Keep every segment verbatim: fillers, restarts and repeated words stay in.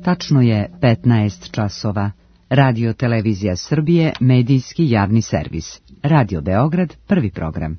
Tačno je petnaest časova. Radio Televizija Srbije, medijski javni servis. Radio Beograd, prvi program.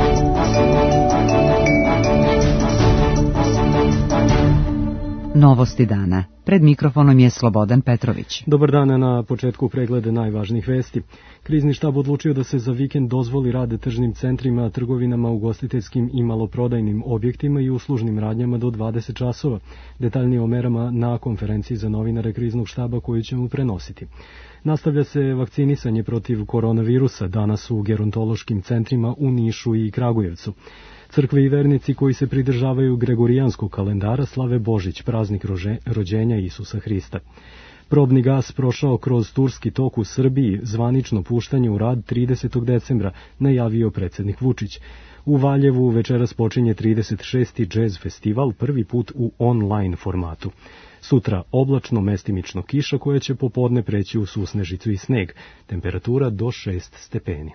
Novosti dana. Pred mikrofonom je Slobodan Petrović. Dobar dan, na početku preglede najvažnijih vesti. Krizni štab odlučio da se za vikend dozvoli rad tržnim centrima, trgovinama, ugostiteljskim i maloprodajnim objektima i uslužnim radnjama do dvadeset časova. Detaljnije o merama na konferenciji za novinare kriznog štaba koju ćemo prenositi. Nastavlja se vakcinisanje protiv koronavirusa danas u gerontološkim centrima u Nišu i Kragujevcu. Crkve i vernici koji se pridržavaju gregorijanskog kalendara slave Božić, praznik rođenja Isusa Hrista. Probni gas prošao kroz Turski tok u Srbiji, zvanično puštanje u rad tridesetog decembra, najavio predsjednik Vučić. U Valjevu večeras počinje trideset šesti Jazz festival, prvi put u online formatu. Sutra oblačno, mestimično kiša koja će popodne preći u susnežicu i sneg. Temperatura do šest stepeni.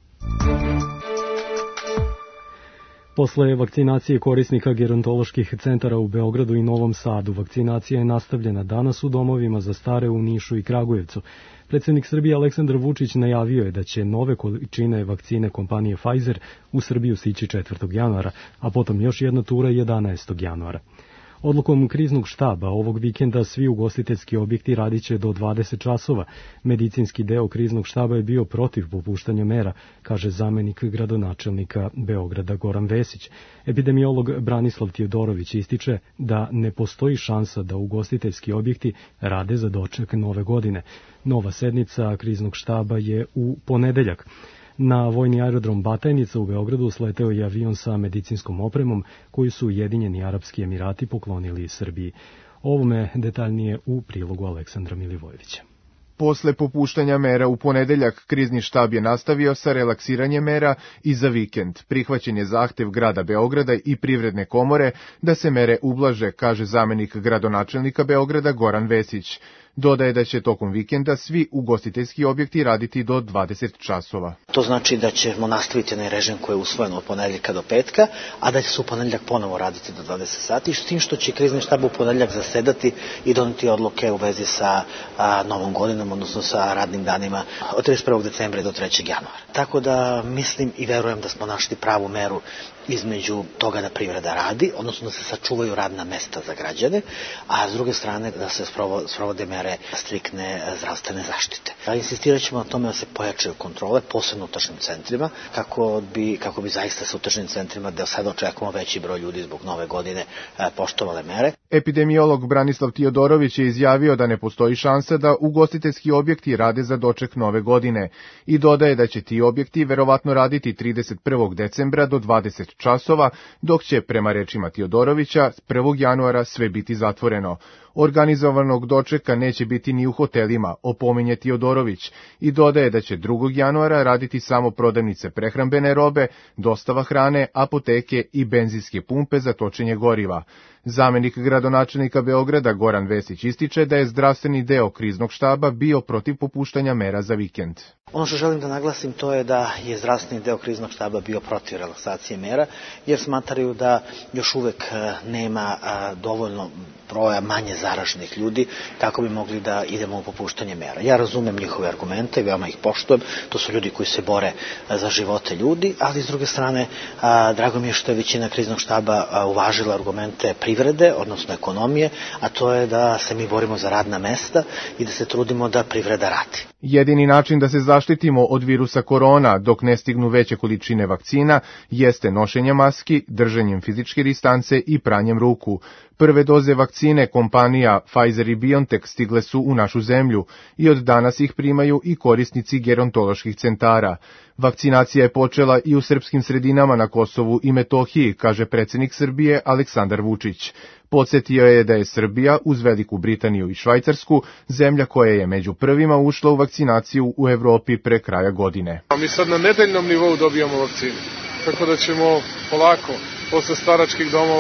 Posle vakcinacije korisnika gerontoloških centara u Beogradu i Novom Sadu, vakcinacija je nastavljena danas u domovima za stare u Nišu i Kragujevcu. Predsjednik Srbije Aleksandar Vučić najavio je da će nove količine vakcine kompanije Pfizer u Srbiju stići četvrtog januara, a potom još jedna tura jedanaestog januara. Odlukom kriznog štaba ovog vikenda svi ugostiteljski objekti radit će do dvadeset časova. Medicinski deo kriznog štaba je bio protiv popuštanja mera, kaže zamenik gradonačelnika Beograda Goran Vesić. Epidemiolog Branislav Tijodorović ističe da ne postoji šansa da ugostiteljski objekti rade za doček nove godine. Nova sednica kriznog štaba je u ponedeljak. Na vojni aerodrom Batajnica u Beogradu sleteo je avion sa medicinskom opremom koju su Ujedinjeni Arapski Emirati poklonili Srbiji. Ovome detaljnije u prilogu Aleksandra Milivojevića. Posle popuštanja mera u ponedeljak, krizni štab je nastavio sa relaksiranjem mera i za vikend. Prihvaćen je zahtev grada Beograda i Privredne komore da se mere ublaže, kaže zamenik gradonačelnika Beograda Goran Vesić. Dodaje da će tokom vikenda svi ugostiteljski objekti raditi do dvadeset časova. To znači da ćemo nastaviti onaj režim koji je usvojen od ponedeljka do petka, a da će se u ponedeljak ponovo raditi do dvadeset sati, s tim što će krizni štab u ponedeljak zasedati i doneti odluke u vezi sa a, novom godinom, odnosno sa radnim danima od trideset prvog decembra do trećeg januara. Tako da mislim i verujem da smo našli pravu meru između toga da privreda radi, odnosno da se sačuvaju radna mesta za građane, a s druge strane da se sprovode mere striktne zdravstvene zaštite. Insistirat ćemo na tome da se pojačaju kontrole, posebno u tržnim centrima, kako bi, kako bi zaista se u tržnim centrima, da sada očekujemo veći broj ljudi zbog nove godine, poštovale mere. Epidemiolog Branislav Tijodorović je izjavio da ne postoji šansa da ugostiteljski objekti rade za doček nove godine i dodaje da će ti objekti verovatno raditi trideset prvog decembra do dvadeset časova, dok će, prema rečima Tijodorovića, prvog januara sve biti zatvoreno. Organizovanog dočeka neće biti ni u hotelima, opominje Tijodorović, i dodaje da će drugog januara raditi samo prodavnice prehrambene robe, dostava hrane, apoteke i benzinske pumpe za točenje goriva. Zamenik gradonačelnika Beograda Goran Vesić ističe da je zdravstveni deo kriznog štaba bio protiv popuštanja mera za vikend. Ono što želim da naglasim to je da je zdravstveni deo kriznog štaba bio protiv relaksacije mera, jer smatraju da još uvek nema dovoljno broja manje zaraženih ljudi kako bi mogli da idemo u popuštanje mera. Ja razumem njihove argumente i veoma ih poštujem, to su ljudi koji se bore za živote ljudi, ali s druge strane drago mi je što je većina kriznog štaba uvažila argumente privrede, odnosno ekonomije, a to je da se mi borimo za radna mesta i da se trudimo da privreda radi. Jedini način da se zaštitimo od virusa korona dok ne stignu veće količine vakcina jeste nošenje maski, držanjem fizičke distance i pranjem ruku. Prve doze vakcine kompanija Pfizer i BioNTech stigle su u našu zemlju i od danas ih primaju i korisnici gerontoloških centara. Vakcinacija je počela i u srpskim sredinama na Kosovu i Metohiji, kaže predsjednik Srbije Aleksandar Vučić. Podsjetio je da je Srbija, uz Veliku Britaniju i Švajcarsku, zemlja koja je među prvima ušla u vakcinaciju u Evropi pre kraja godine. Mi sad na nedeljnom nivou dobijamo vakcinu, tako da ćemo polako, posle staračkih domova,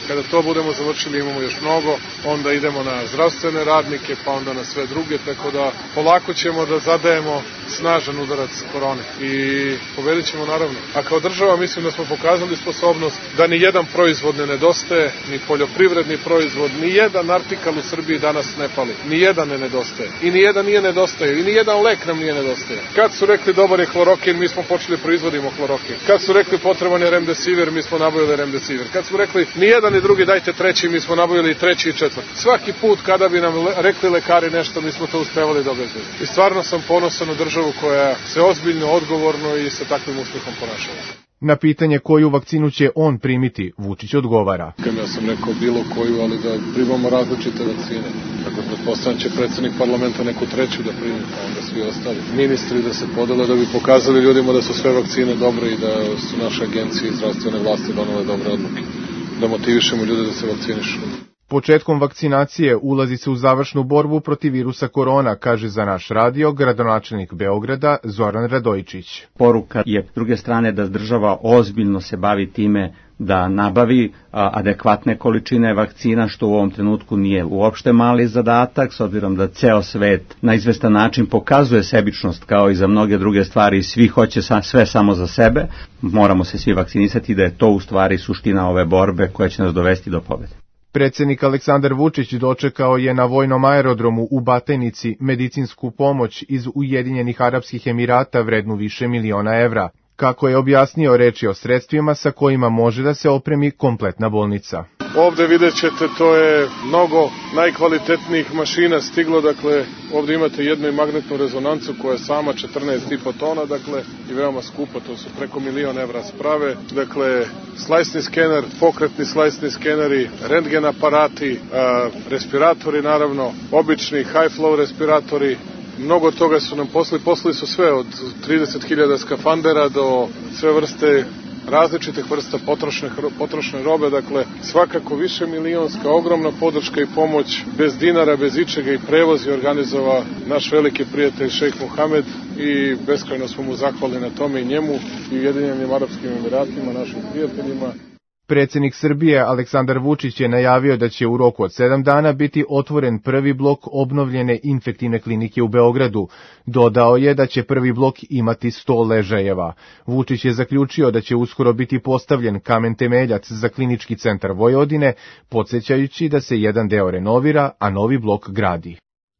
Kada to budemo završili, imamo još mnogo, onda idemo na zdravstvene radnike, pa onda na sve druge, tako da polako ćemo da zadajemo snažan udarac korone i pobedit ćemo naravno. A kao država mislim da smo pokazali sposobnost da ni jedan proizvod ne nedostaje, ni poljoprivredni proizvod, ni jedan artikal u Srbiji danas ne fali, ni jedan ne nedostaje i ni jedan nije nedostaje i ni jedan lek nam nije nedostaje. Kad su rekli dobar je hlorokin, mi smo počeli proizvodimo hlorokin. Kad su rekli potreban je remdesivir, mi smo nabavili remdesivir. Kad su rekli ni jedan ni drugi dajte treći, mi smo nabavili i treći i četvrti. Svaki put kada bi nam rekli lekari nešto, mi smo to uspevali da obezbedimo. I stvarno sam ponosan na državu koja se ozbiljno, odgovorno i sa takvim uspehom ponašala. Na pitanje koju vakcinu će on primiti, Vučić odgovara. Ja sam rekao bilo koju, ali da primamo različite vakcine. Dakle, pretpostavljam će predsjednik parlamenta neku treću da primi, a onda svi ostali. Ministri da se podele da bi pokazali ljudima da su sve vakcine dobre i da su naše agencije i zdravstvene vlasti donale dobre odluke. Da motivišemo ljude da se vakcinišu. Početkom vakcinacije ulazi se u završnu borbu protiv virusa korona, kaže za naš radio gradonačelnik Beograda Zoran Radojičić. Poruka je s druge strane da država ozbiljno se bavi time da nabavi a, adekvatne količine vakcina, što u ovom trenutku nije uopšte mali zadatak, s obzirom da ceo svet na izvestan način pokazuje sebičnost kao i za mnoge druge stvari i svi hoće sa, sve samo za sebe. Moramo se svi vakcinisati, da je to u stvari suština ove borbe koja će nas dovesti do pobede. Predsjednik Aleksandar Vučić dočekao je na vojnom aerodromu u Batajnici medicinsku pomoć iz Ujedinjenih Arapskih Emirata vrednu više miliona evra. Kako je objasnio, reč je o sredstvima sa kojima može da se opremi kompletna bolnica. Ovde vidjet ćete, to je mnogo najkvalitetnijih mašina stiglo, dakle ovde imate jednu magnetnu rezonancu koja je sama četrnaest i po tona, dakle i veoma skupa, to su preko milion evra sprave, dakle slajsni skener, pokretni slajsni skeneri, rentgen aparati, a, respiratori naravno, obični high flow respiratori. Mnogo toga su nam posli, posli su sve od trideset hiljada skafandera do sve vrste, različitih vrsta potrošne, potrošne robe, dakle svakako više milionska, ogromna podrška i pomoć, bez dinara, bez ičega i prevoz je organizova naš veliki prijatelj šejk Mohamed i beskrajno smo mu zahvalni na tome i njemu i Ujedinjenim Arapskim Emiratima, našim prijateljima. Predsjednik Srbije Aleksandar Vučić je najavio da će u roku od sedam dana biti otvoren prvi blok obnovljene infektivne klinike u Beogradu. Dodao je da će prvi blok imati sto ležajeva. Vučić je zaključio da će uskoro biti postavljen kamen temeljac za klinički centar Vojvodine, podsjećajući da se jedan deo renovira, a novi blok gradi.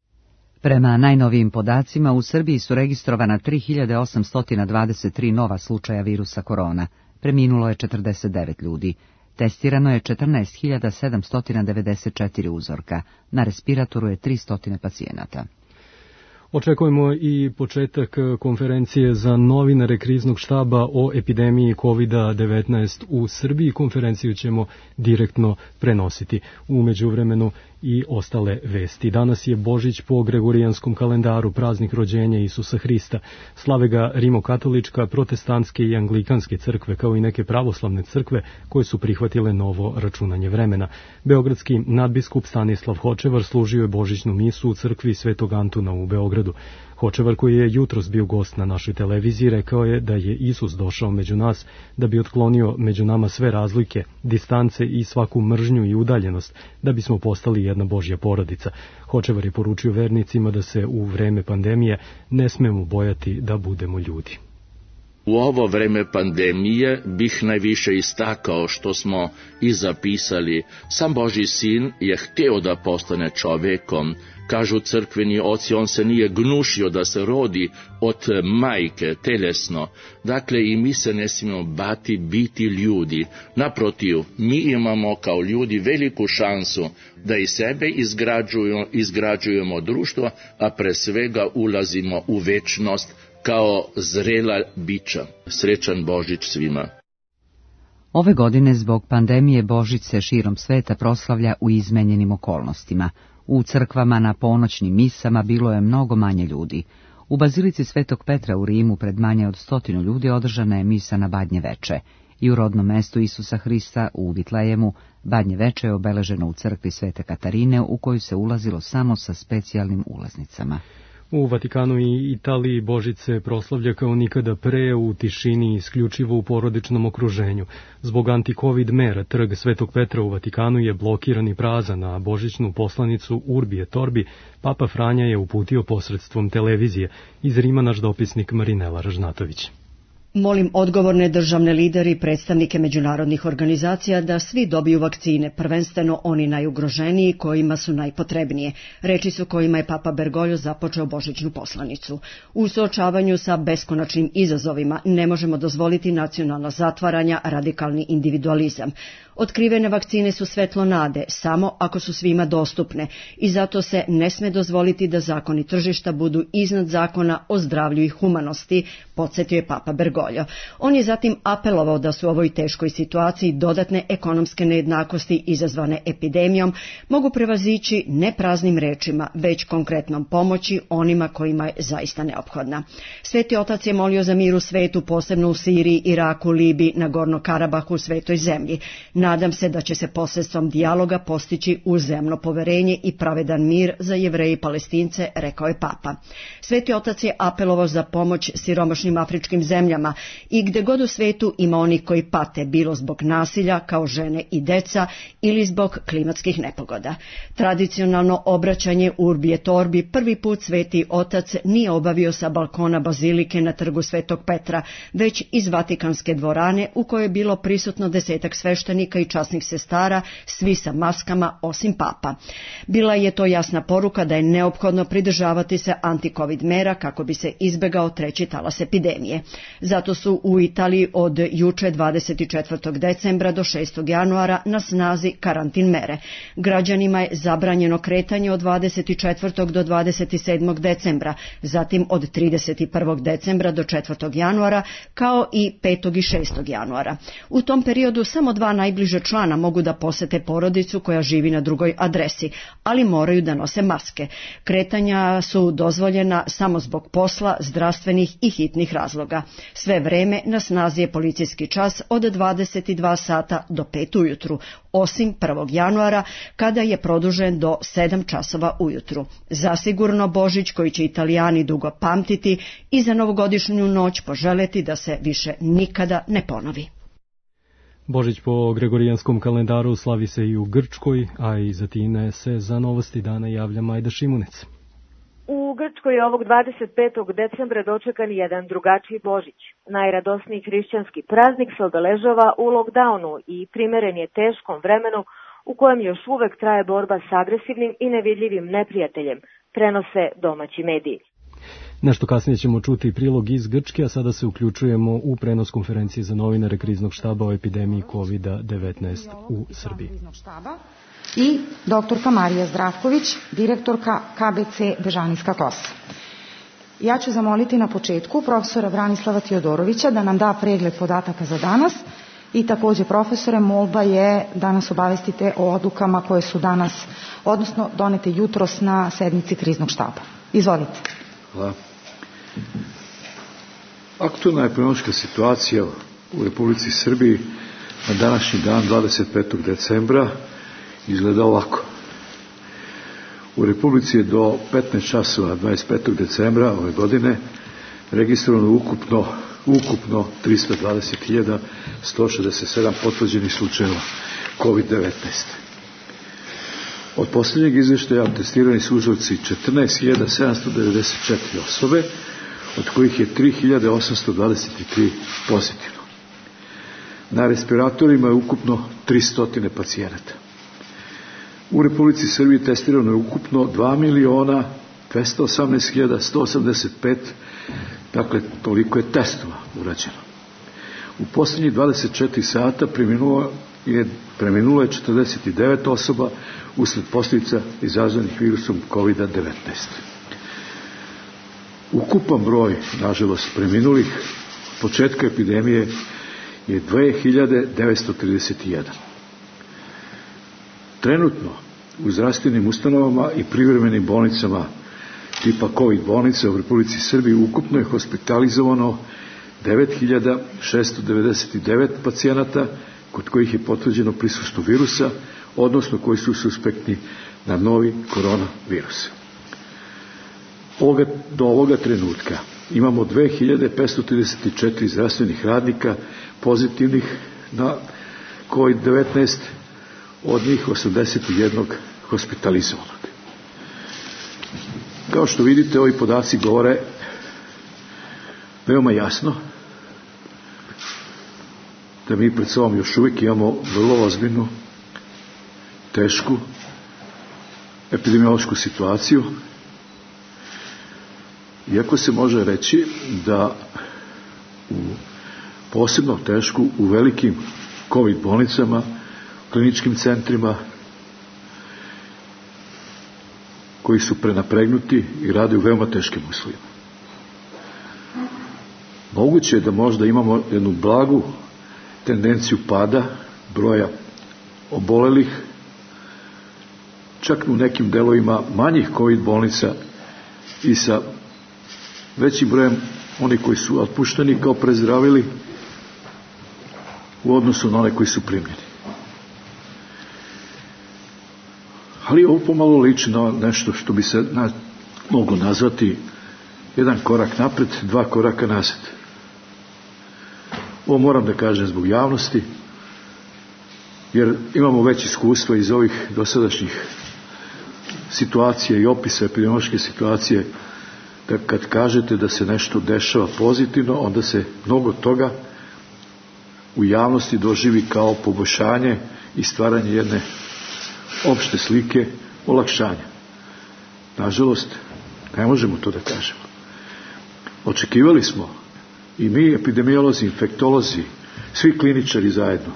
Prema najnovijim podacima, u Srbiji su registrovana tri hiljade osamsto dvadeset tri nova slučaja virusa korona. Preminulo je četrdeset devet ljudi. Testirano je četrnaest hiljada sedamsto devedeset četiri uzorka. Na respiratoru je tristo pacijenata. Očekujemo i početak konferencije za novinare kriznog štaba o epidemiji kovid devetnaest u Srbiji. Konferenciju ćemo direktno prenositi. U međuvremenu i ostale vesti. Danas je Božić po Gregorijanskom kalendaru, praznik rođenja Isusa Hrista. Slave ga rimokatolička, protestantske i anglikanske crkve, kao i neke pravoslavne crkve koje su prihvatile novo računanje vremena. Beogradski nadbiskup Stanislav Hočevar služio je božićnu misu u crkvi Svetog Antuna u Beogradu. Hočevar, koji je jutros bio gost na našoj televiziji, rekao je da je Isus došao među nas da bi otklonio među nama sve razlike, distance i svaku mržnju i udaljenost, da bismo postali jedna Božja porodica. Hočevar je poručio vernicima da se u vreme pandemije ne smemo bojati da budemo ljudi. U ovo vreme pandemije bih najviše istakao što smo i zapisali. Sam Božji sin je hteo da postane čovekom. Kažu crkveni oci, on se nije gnušio da se rodi od majke telesno. Dakle, i mi se ne smijemo bati biti ljudi. Naprotiv, mi imamo kao ljudi veliku šansu da i sebe izgrađujemo, izgrađujemo društvo, a pre svega ulazimo u večnost kao zrela bića. Srećan Božić svima. Ove godine zbog pandemije Božić se širom sveta proslavlja u izmenjenim okolnostima. U crkvama na ponoćnim misama bilo je mnogo manje ljudi. U bazilici Svetog Petra u Rimu pred manje od stotinu ljudi održana je misa na Badnje veče. I u rodnom mestu Isusa Hrista u Vitlejemu Badnje veče je obeleženo u crkvi Svete Katarine, u koju se ulazilo samo sa specijalnim ulaznicama. U Vatikanu i Italiji Božić se proslavlja kao nikada pre u tišini, isključivo u porodičnom okruženju. Zbog anti-covid mera trg Svetog Petra u Vatikanu je blokiran i prazan, a božićnu poslanicu Urbi et Orbi Papa Franja je uputio posredstvom televizije. Iz Rima naš dopisnik Marinela Ražnatović. Molim odgovorne državne lidere i predstavnike međunarodnih organizacija da svi dobiju vakcine, prvenstveno oni najugroženiji kojima su najpotrebnije. Reči su kojima je Papa Bergoglio započeo božićnu poslanicu. U suočavanju sa beskonačnim izazovima ne možemo dozvoliti nacionalna zatvaranja, radikalni individualizam. Otkrivene vakcine su svetlo nade, samo ako su svima dostupne, i zato se ne sme dozvoliti da zakoni tržišta budu iznad zakona o zdravlju i humanosti, podsjetio je Papa Bergoglio. On je zatim apelovao da su u ovoj teškoj situaciji dodatne ekonomske nejednakosti izazvane epidemijom mogu prevazići ne praznim rečima, već konkretnom pomoći onima kojima je zaista neophodna. Sveti otac je molio za mir u svetu, posebno u Siriji, Iraku, Libiji, Nagorno Karabahu, Svetoj zemlji. Nadam se da će se posredstvom dijaloga postići uzajamno poverenje i pravedan mir za Jevreje i Palestince, rekao je Papa. Sveti otac je apelovao za pomoć siromašnim afričkim zemljama i gde god u svetu ima onih koji pate, bilo zbog nasilja, kao žene i deca, ili zbog klimatskih nepogoda. Tradicionalno obraćanje Urbi et Orbi prvi put Sveti otac nije obavio sa balkona bazilike na trgu Svetog Petra, već iz Vatikanske dvorane u kojoj je bilo prisutno desetak sveštenika i časnih sestara, svi sa maskama osim Papa. Bila je to jasna poruka da je neophodno pridržavati se anti-covid mera kako bi se izbegao treći talas epidemije. Zato su u Italiji od juče dvadeset četvrtog decembra do šestog januara na snazi karantin mere. Građanima je zabranjeno kretanje od dvadeset četvrtog do dvadeset sedmog decembra, zatim od trideset prvog decembra do četvrtog januara, kao i petog i šestog januara. U tom periodu samo dva najbliže člana mogu da posete porodicu koja živi na drugoj adresi, ali moraju da nose maske. Kretanja su dozvoljena samo zbog posla, zdravstvenih i hitnih razloga. Sve vreme na snazi je policijski čas od dvadeset dva sata do pet ujutru, osim prvog januara kada je produžen do sedam časova ujutru. Zasigurno Božić koji će Italijani dugo pamtiti i za novogodišnju noć poželeti da se više nikada ne ponovi. Božić po gregorijanskom kalendaru slavi se i u Grčkoj, a iz Atine se za novosti dana javlja Majda Šimunec. U Grčkoj je ovog dvadeset petog decembra dočekan jedan drugačiji Božić. Najradosniji hrišćanski praznik se obeležava u lockdownu i primeren je teškom vremenu u kojem još uvek traje borba s agresivnim i nevidljivim neprijateljem, prenose domaći mediji. Nešto kasnije ćemo čuti prilog iz Grčke, a sada se uključujemo u prenos konferencije za novinare Kriznog štaba o epidemiji kovid devetnaest u Srbiji. I doktorka Marija Zdravković, direktorka K B C Bežanijska Kosa. Ja ću zamoliti na početku profesora Branislava Teodorovića da nam da pregled podataka za danas i takođe profesore molba je da nas obavestite o odlukama koje su danas, odnosno donete jutros na sednici Kriznog štaba. Izvolite. Hvala. Aktualna epidemiološka situacija u Republici Srbiji na današnji dan dvadeset petog decembra izgleda ovako. U Republici je do petnaest časova dvadeset petog decembra ove godine registrovano ukupno, ukupno trista dvadeset hiljada sto šezdeset sedam potvrđenih slučajeva kovid devetnaest. Od posljednjeg izveštaja testirani su uzorci četrnaest hiljada sedamsto devedeset četiri osobe, od kojih je tri hiljade osamsto dvadeset tri pozitivno. Na respiratorima je ukupno tristo pacijenata. U Republici Srbiji testirano je ukupno dva miliona dvesta osamnaest hiljada sto osamdeset pet, dakle toliko je testova urađeno. U posljednjih dvadeset četiri sata preminulo je, preminulo je četrdeset devet osoba usled posljedica izazvanih virusom kovid devetnaest. Ukupan broj, nažalost, preminulih od početka epidemije je dve hiljade devetsto trideset jedan. Trenutno u zdravstvenim ustanovama i privremenim bolnicama tipa COVID bolnica u Republici Srbiji ukupno je hospitalizovano devet hiljada šesto devedeset devet pacijenata kod kojih je potvrđeno prisustvo virusa, odnosno koji su suspektni na novi koronavirus. ovoga, do ovoga trenutka imamo dve hiljade petsto trideset četiri zdravstvenih radnika pozitivnih na kovid devetnaest, od njih osamdeset jedan hospitalizovanog. Kao što vidite, ovi podaci govore veoma jasno da mi pred sobom još uvijek imamo vrlo ozbiljnu, tešku epidemiološku situaciju, iako se može reći da u posebno tešku u velikim COVID bolnicama, kliničkim centrima koji su prenapregnuti i rade u veoma teškim uslovima. Moguće je da možda imamo jednu blagu tendenciju pada broja obolelih, čak u nekim delovima manjih COVID bolnica i sa većim brojem oni koji su otpušteni kao prezdravili u odnosu na one koji su primljeni. Ali ovo pomalo liči na nešto što bi se na, moglo nazvati jedan korak napred, dva koraka nazad. Ovo moram da kažem zbog javnosti, jer imamo već iskustva iz ovih dosadašnjih situacija i opisa epidemiološke situacije, da kad kažete da se nešto dešava pozitivno, onda se mnogo toga u javnosti doživi kao poboljšanje i stvaranje jedne opšte slike olakšanja. Nažalost, ne možemo to da kažemo. Očekivali smo i mi, epidemiolozi, infektolozi, svi kliničari zajedno,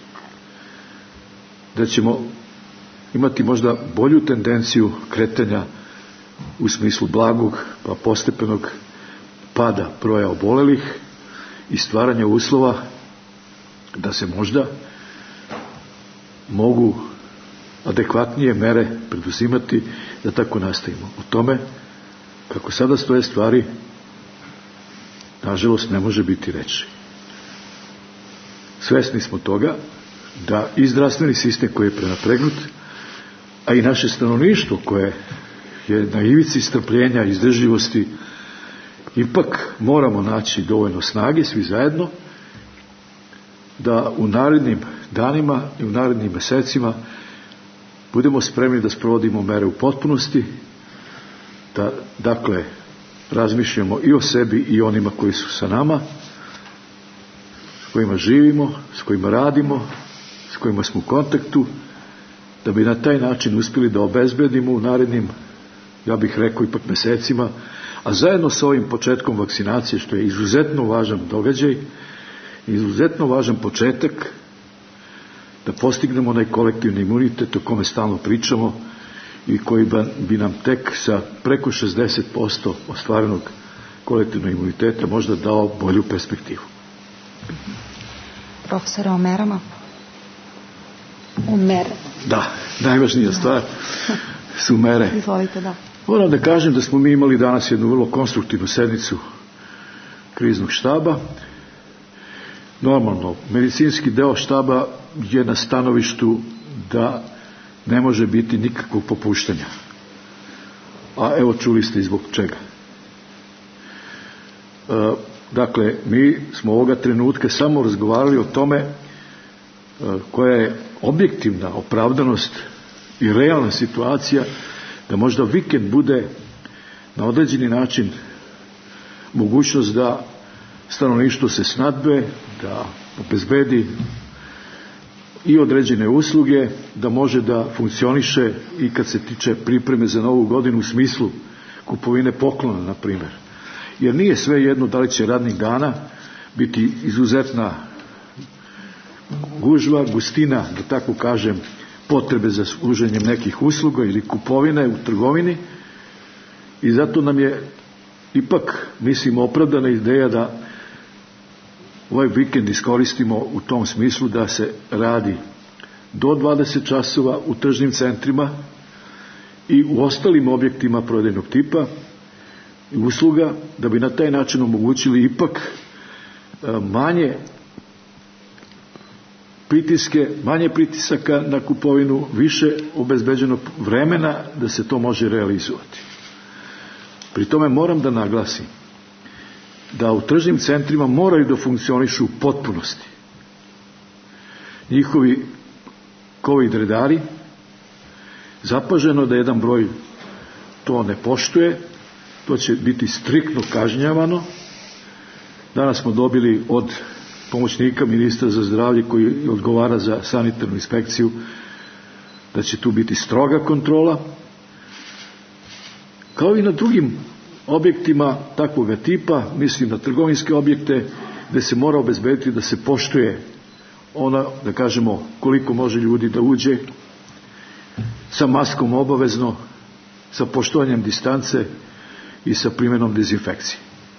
da ćemo imati možda bolju tendenciju kretanja u smislu blagog pa postepenog pada broja obolelih i stvaranja uslova da se možda mogu adekvatnije mere preduzimati da tako nastavimo. O tome, kako sada stoje stvari, nažalost ne može biti reči. Svesni smo toga da i zdravstveni sistem koji je prenapregnut, a i naše stanovništvo koje je na ivici strpljenja i izdržljivosti, ipak moramo naći dovoljno snage svi zajedno da u narednim danima i u narednim mesecima budemo spremni da sprovodimo mere u potpunosti, da dakle razmišljamo i o sebi i onima koji su sa nama, s kojima živimo, s kojima radimo, s kojima smo u kontaktu, da bi na taj način uspjeli da obezbedimo u narednim, ja bih rekao, ipak mesecima, a zajedno sa ovim početkom vakcinacije, što je izuzetno važan događaj, izuzetno važan početak, da postignemo onaj kolektivni imunitet o kome stalno pričamo i koji bi nam tek sa preko šezdeset posto ostvarenog kolektivnog imuniteta možda dao bolju perspektivu. Profesore, o merama? O mere. Da, najvažnija stvar su mere. Izvolite, da. Moram da kažem da smo mi imali danas jednu vrlo konstruktivnu sednicu kriznog štaba. Normalno, medicinski deo štaba je na stanovištu da ne može biti nikakvog popuštanja. A evo čuli ste i zbog čega. E, dakle, mi smo ovoga trenutka samo razgovarali o tome e, koja je objektivna opravdanost i realna situacija da možda vikend bude na određeni način mogućnost da stanovništvo se snadbe, da obezbedi i određene usluge, da može da funkcioniše i kad se tiče pripreme za novu godinu u smislu kupovine poklona, na primjer. Jer nije sve jedno da li će radnih dana biti izuzetna gužva, gustina, da tako kažem, potrebe za služenjem nekih usluga ili kupovine u trgovini, i zato nam je ipak, mislim, opravdana ideja da ovaj vikend iskoristimo u tom smislu da se radi do dvadeset časova u tržnim centrima i u ostalim objektima prodajnog tipa i usluga, da bi na taj način omogućili ipak manje pritiske, manje pritisaka na kupovinu, više obezbeđenog vremena da se to može realizovati. Pri tome moram da naglasim da u tržnim centrima moraju da funkcionišu u potpunosti njihovi covid redari. Zapaženo da jedan broj to ne poštuje, to će biti striktno kažnjavano. Danas smo dobili od pomoćnika ministra za zdravlje koji odgovara za sanitarnu inspekciju da će tu biti stroga kontrola, kao i na drugim objektima takvog tipa, mislim na trgovinske objekte gde se mora obezbediti da se poštuje ona, da kažemo, koliko može ljudi da uđe, sa maskom obavezno, sa poštovanjem distance i sa primjenom dezinfekcije.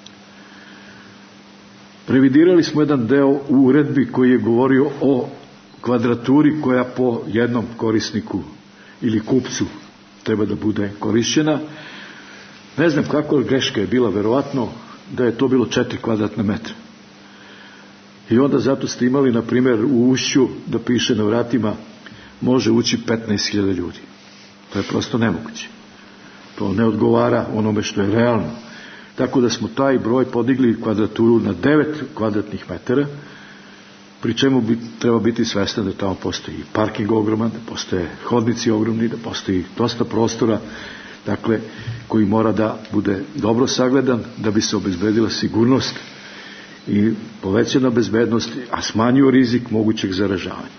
Revidirali smo jedan deo u uredbi koji je govorio o kvadraturi koja po jednom korisniku ili kupcu treba da bude korišćena. Ne znam kako greška je bila, verovatno da je to bilo četiri kvadratna metra. I onda zato ste imali, na primjer, u ušću da piše na vratima može ući petnaest hiljada ljudi. To je prosto nemoguće. To ne odgovara onome što je realno. Tako da smo taj broj podigli kvadraturu na devet kvadratnih metara, pri čemu bi, treba biti svestan da tamo postoji parking ogroman, da postoje hodnici ogromni, da postoji dosta prostora, dakle, koji mora da bude dobro sagledan da bi se obezbedila sigurnost i povećana bezbednost, a smanjio rizik mogućeg zaražavanja.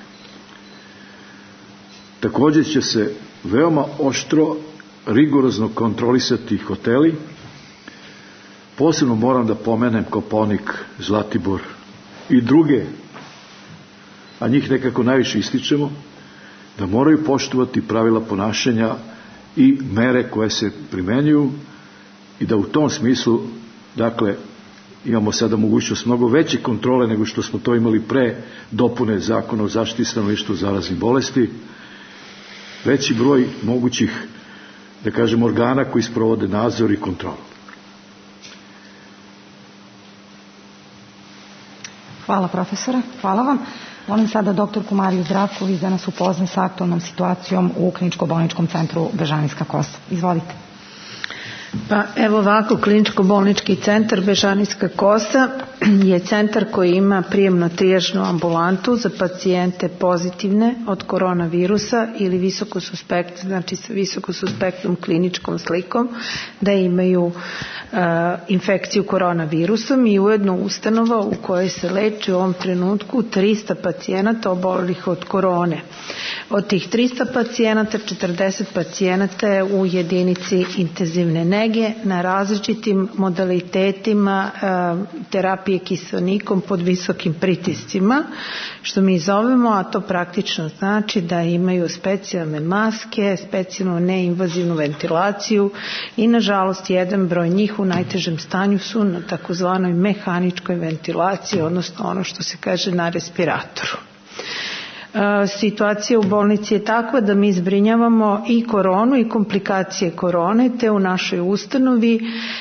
Također će se veoma oštro, rigorozno kontrolisati hoteli. Posebno moram da pomenem Kopaonik, Zlatibor i druge, a njih nekako najviše ističemo, da moraju poštovati pravila ponašanja i mere koje se primenjuju i da u tom smislu, dakle, imamo sada mogućnost mnogo veće kontrole nego što smo to imali pre dopune Zakona o zaštiti stanovništva od zaraznih bolesti, veći broj mogućih, da kažem, organa koji sprovode nadzor i kontrolu. Hvala profesore, hvala vam. Molim sada doktorku Mariju Zdravković da nas upozna sa aktualnom situacijom u Kliničko-bolničkom centru Bežanijska Kosa. Izvolite. Pa evo ovako, Kliničko-bolnički centar Bežanijska Kosa je centar koji ima prijemno trijažnu ambulantu za pacijente pozitivne od koronavirusa ili visoko suspekt, znači sa visoko suspektnom kliničkom slikom da imaju uh, infekciju koronavirusom i ujedno ustanova u kojoj se leči u ovom trenutku trista pacijenata obolelih od korone. Od tih trista pacijenata, četrdeset pacijenata je u jedinici intenzivne nege na različitim modalitetima e, terapije kiseonikom pod visokim pritiscima, što mi zovemo, a to praktično znači da imaju specijalne maske, specijalnu neinvazivnu ventilaciju i nažalost jedan broj njih u najtežem stanju su na takozvanoj mehaničkoj ventilaciji, odnosno ono što se kaže na respiratoru. Situacija u bolnici je takva da mi zbrinjavamo i koronu i komplikacije korone, te u našoj ustanovi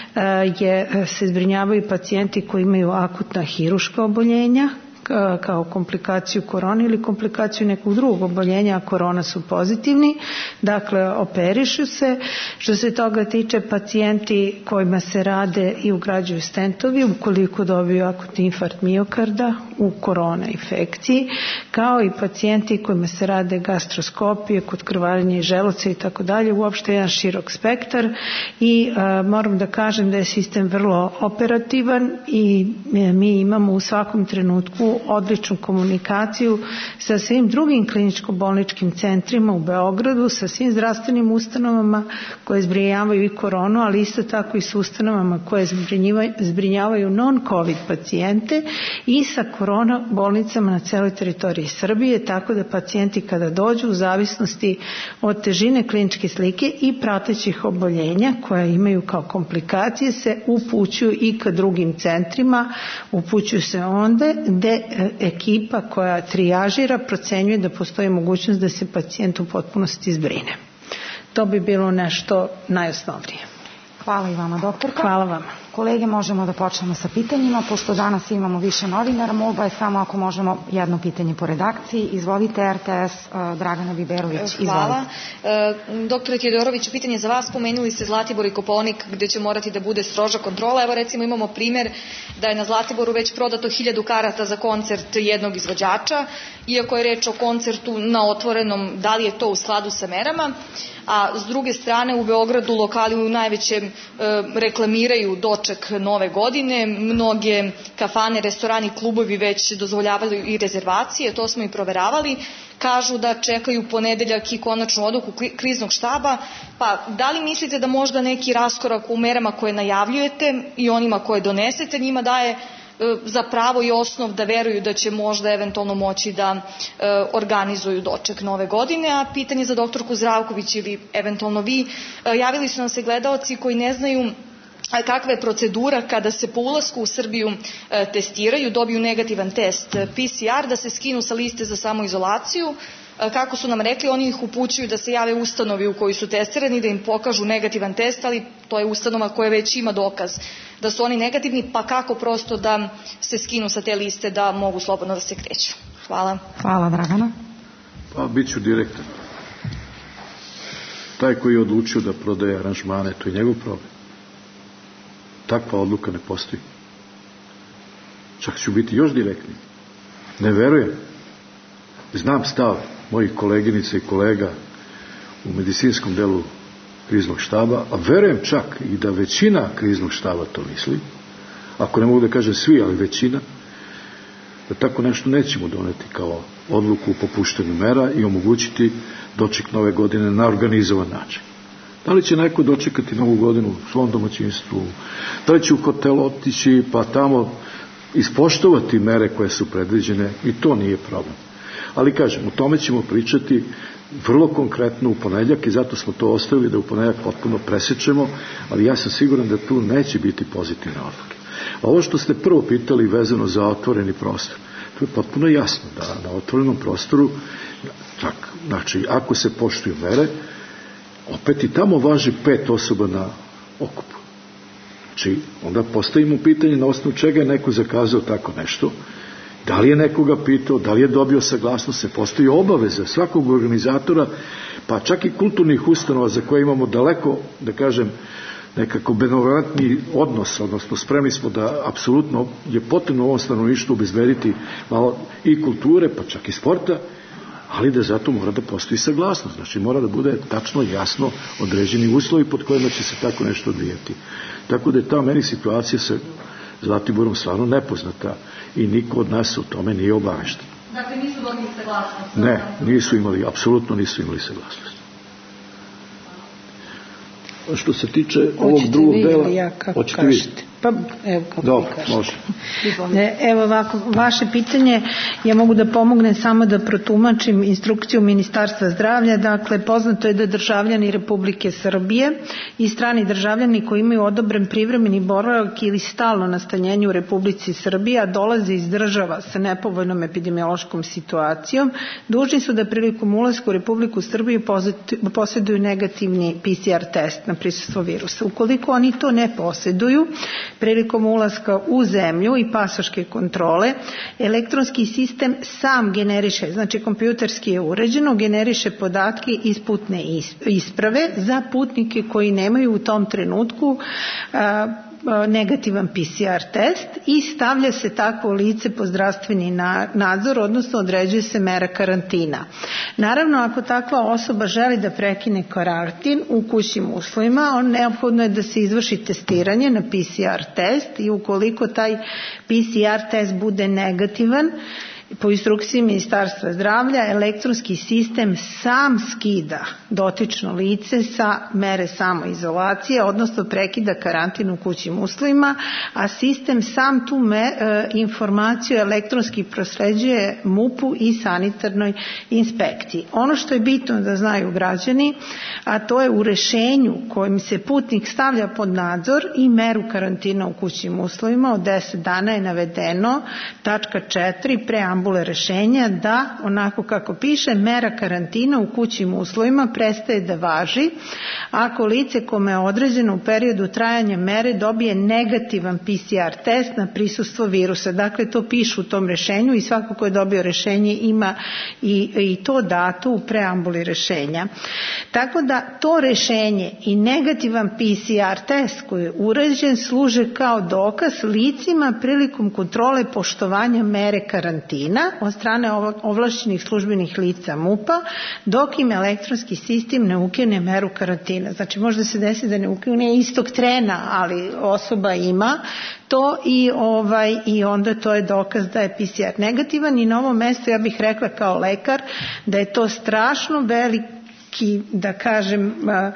je, se zbrinjavaju pacijenti koji imaju akutna hiruška oboljenja kao komplikaciju korone ili komplikaciju nekog drugog oboljenja, a korona su pozitivni, dakle operišu se. Što se toga tiče, pacijenti kojima se rade i ugrađuju stentovi ukoliko dobiju akutni infarkt miokarda u korona infekciji, kao i pacijenti kojima se rade gastroskopije kod krvarenja i želuca i tako dalje, uopšte jedan širok spektar i a, moram da kažem da je sistem vrlo operativan i e, mi imamo u svakom trenutku odličnu komunikaciju sa svim drugim kliničko-bolničkim centrima u Beogradu, sa svim zdravstvenim ustanovama koje zbrinjavaju i koronu, ali isto tako i s ustanovama koje zbrinjavaju non-covid pacijente i sa korona bolnicama na celoj teritoriji Srbije, tako da pacijenti kada dođu u zavisnosti od težine kliničke slike i pratećih oboljenja koja imaju kao komplikacije se upućuju i ka drugim centrima, upućuju se onda gde ekipa koja trijažira procenjuje da postoji mogućnost da se pacijent u potpunosti zbrine. To bi bilo nešto najosnovnije. Hvala i vama, doktorka. Hvala vama. Kolege, možemo da počnemo sa pitanjima, pošto danas imamo više novinara, molba je samo ako možemo jedno pitanje po redakciji. Izvolite, R T S, Dragana Biberović. Hvala. Doktore Tijodoroviću, pitanje za vas, spomenuli ste Zlatibor i Kopaonik gde će morati da bude stroža kontrola. Evo recimo imamo primer da je na Zlatiboru već prodato hiljadu karata za koncert jednog izvođača, iako je reč o koncertu na otvorenom, da li je to u skladu sa merama? A s druge strane u Beogradu lokali u najvećem e, reklamiraju doček nove godine, mnoge kafane, restorani, klubovi već dozvoljavaju i rezervacije, to smo i proveravali, kažu da čekaju ponedeljak i konačnu odluku kriznog štaba, pa da li mislite da možda neki raskorak u merama koje najavljujete i onima koje donesete njima daje za pravo i osnov da veruju da će možda eventualno moći da e, organizuju doček nove godine? A pitanje za doktorku Zdravković ili eventualno vi, e, javili su nam se gledaoci koji ne znaju kakva je procedura kada se po ulasku u Srbiju e, testiraju, dobiju negativan test P C R, da se skinu sa liste za samoizolaciju. Kako su nam rekli, oni ih upućuju da se jave ustanovi u koji su testirani, da im pokažu negativan test, ali to je ustanova koja već ima dokaz da su oni negativni, pa kako prosto da se skinu sa te liste da mogu slobodno da se kreću. Hvala. Hvala, Dragana. Pa, bit ću direktan. Taj koji je odlučio da prodaje aranžmane, to je njegov problem. Takva odluka ne postoji. Čak ću biti još direktniji. Ne verujem. Znam stav mojih koleginica i kolega u medicinskom delu kriznog štaba, a verujem čak i da većina kriznog štaba to misli, ako ne mogu da kažem svi, ali većina, da tako nešto nećemo doneti kao odluku u popuštanju mera i omogućiti doček nove godine na organizovan način. Da li će neko dočekati novu godinu u svom domaćinstvu, da li će u hotel otići pa tamo ispoštovati mere koje su predviđene, i to nije problem. Ali kažem, o tome ćemo pričati vrlo konkretno u ponedjeljak i zato smo to ostavili da u ponedjeljak potpuno presečemo, ali ja sam siguran da tu neće biti pozitivne odluke. A ovo što ste prvo pitali vezano za otvoreni prostor, to je potpuno jasno da na otvorenom prostoru, tak, znači ako se poštuju mere, opet i tamo važi pet osoba na okupu. Znači, onda postavimo pitanje na osnovu čega je neko zakazao tako nešto. Da li je nekoga pitao, da li je dobio saglasnost, se postoji obaveza svakog organizatora, pa čak i kulturnih ustanova za koje imamo daleko, da kažem, nekako benevolentni odnos, odnosno spremni smo da apsolutno je potrebno ovom stanovništvu obezbediti malo i kulture, pa čak i sporta, ali da zato mora da postoji saglasnost. Znači mora da bude tačno jasno određeni uslovi pod kojima će se tako nešto odvijati. Tako da je ta meni situacija sa Zlatiborom stvarno nepoznata i niko od nas o tome nije obavešten. Dakle, nisu dobili saglasnost? Ne, nisu imali, apsolutno nisu imali saglasnost. Što se tiče ovog drugog dela, ja, kako hoćete kažete? vi? Pa, evo kako Dobro, vi kažete. može. Evo ovako, vaše pitanje, ja mogu da pomognem samo da protumačim instrukciju Ministarstva zdravlja. Dakle, poznato je da državljani Republike Srbije i strani državljani koji imaju odobren privremeni boravak ili stalno nastanjenje u Republici Srbiji, a dolaze iz država sa nepovoljnom epidemiološkom situacijom, dužni su da prilikom ulaska u Republiku Srbiju posjeduju negativni P C R test na prisustvo virusa. Ukoliko oni to ne posjeduju, prilikom ulaska u zemlju i pasoške kontrole, elektronski sistem sam generiše, znači kompjuterski je uređeno, generiše podatke iz putne isprave za putnike koji nemaju u tom trenutku a, negativan P C R test i stavlja se takvo lice pod zdravstveni nadzor, odnosno određuje se mera karantina. Naravno, ako takva osoba želi da prekine karantin u kućnim uslovima, on neophodno je da se izvrši testiranje na P C R test i ukoliko taj P C R test bude negativan, po instrukciji Ministarstva zdravlja, elektronski sistem sam skida dotično lice sa mere samoizolacije, odnosno prekida karantin u kućnim uslovima, a sistem sam tu me, e, informaciju elektronski prosleđuje M U P-u i sanitarnoj inspekciji. Ono što je bitno da znaju građani, a to je u rešenju kojim se putnik stavlja pod nadzor i meru karantina u kućnim uslovima od deset dana je navedeno tačka četiri preambula preambule rešenja da, onako kako piše, mera karantina u kućnim uslovima prestaje da važi ako lice kome je određeno u periodu trajanja mere dobije negativan P C R test na prisustvo virusa. Dakle, to piše u tom rešenju i svako ko je dobio rešenje ima i, i to dato u preambuli rešenja. Tako da to rešenje i negativan P C R test koji je urađen služe kao dokaz licima prilikom kontrole poštovanja mere karantina od strane ovlašćenih službenih lica M U P-a, dok im elektronski sistem ne ukine meru karantina. Znači, možda se desi da ne ukine istog trena, ali osoba ima to i, ovaj, i onda to je dokaz da je P C R negativan i na ovom mestu ja bih rekla kao lekar da je to strašno veliki, da kažem,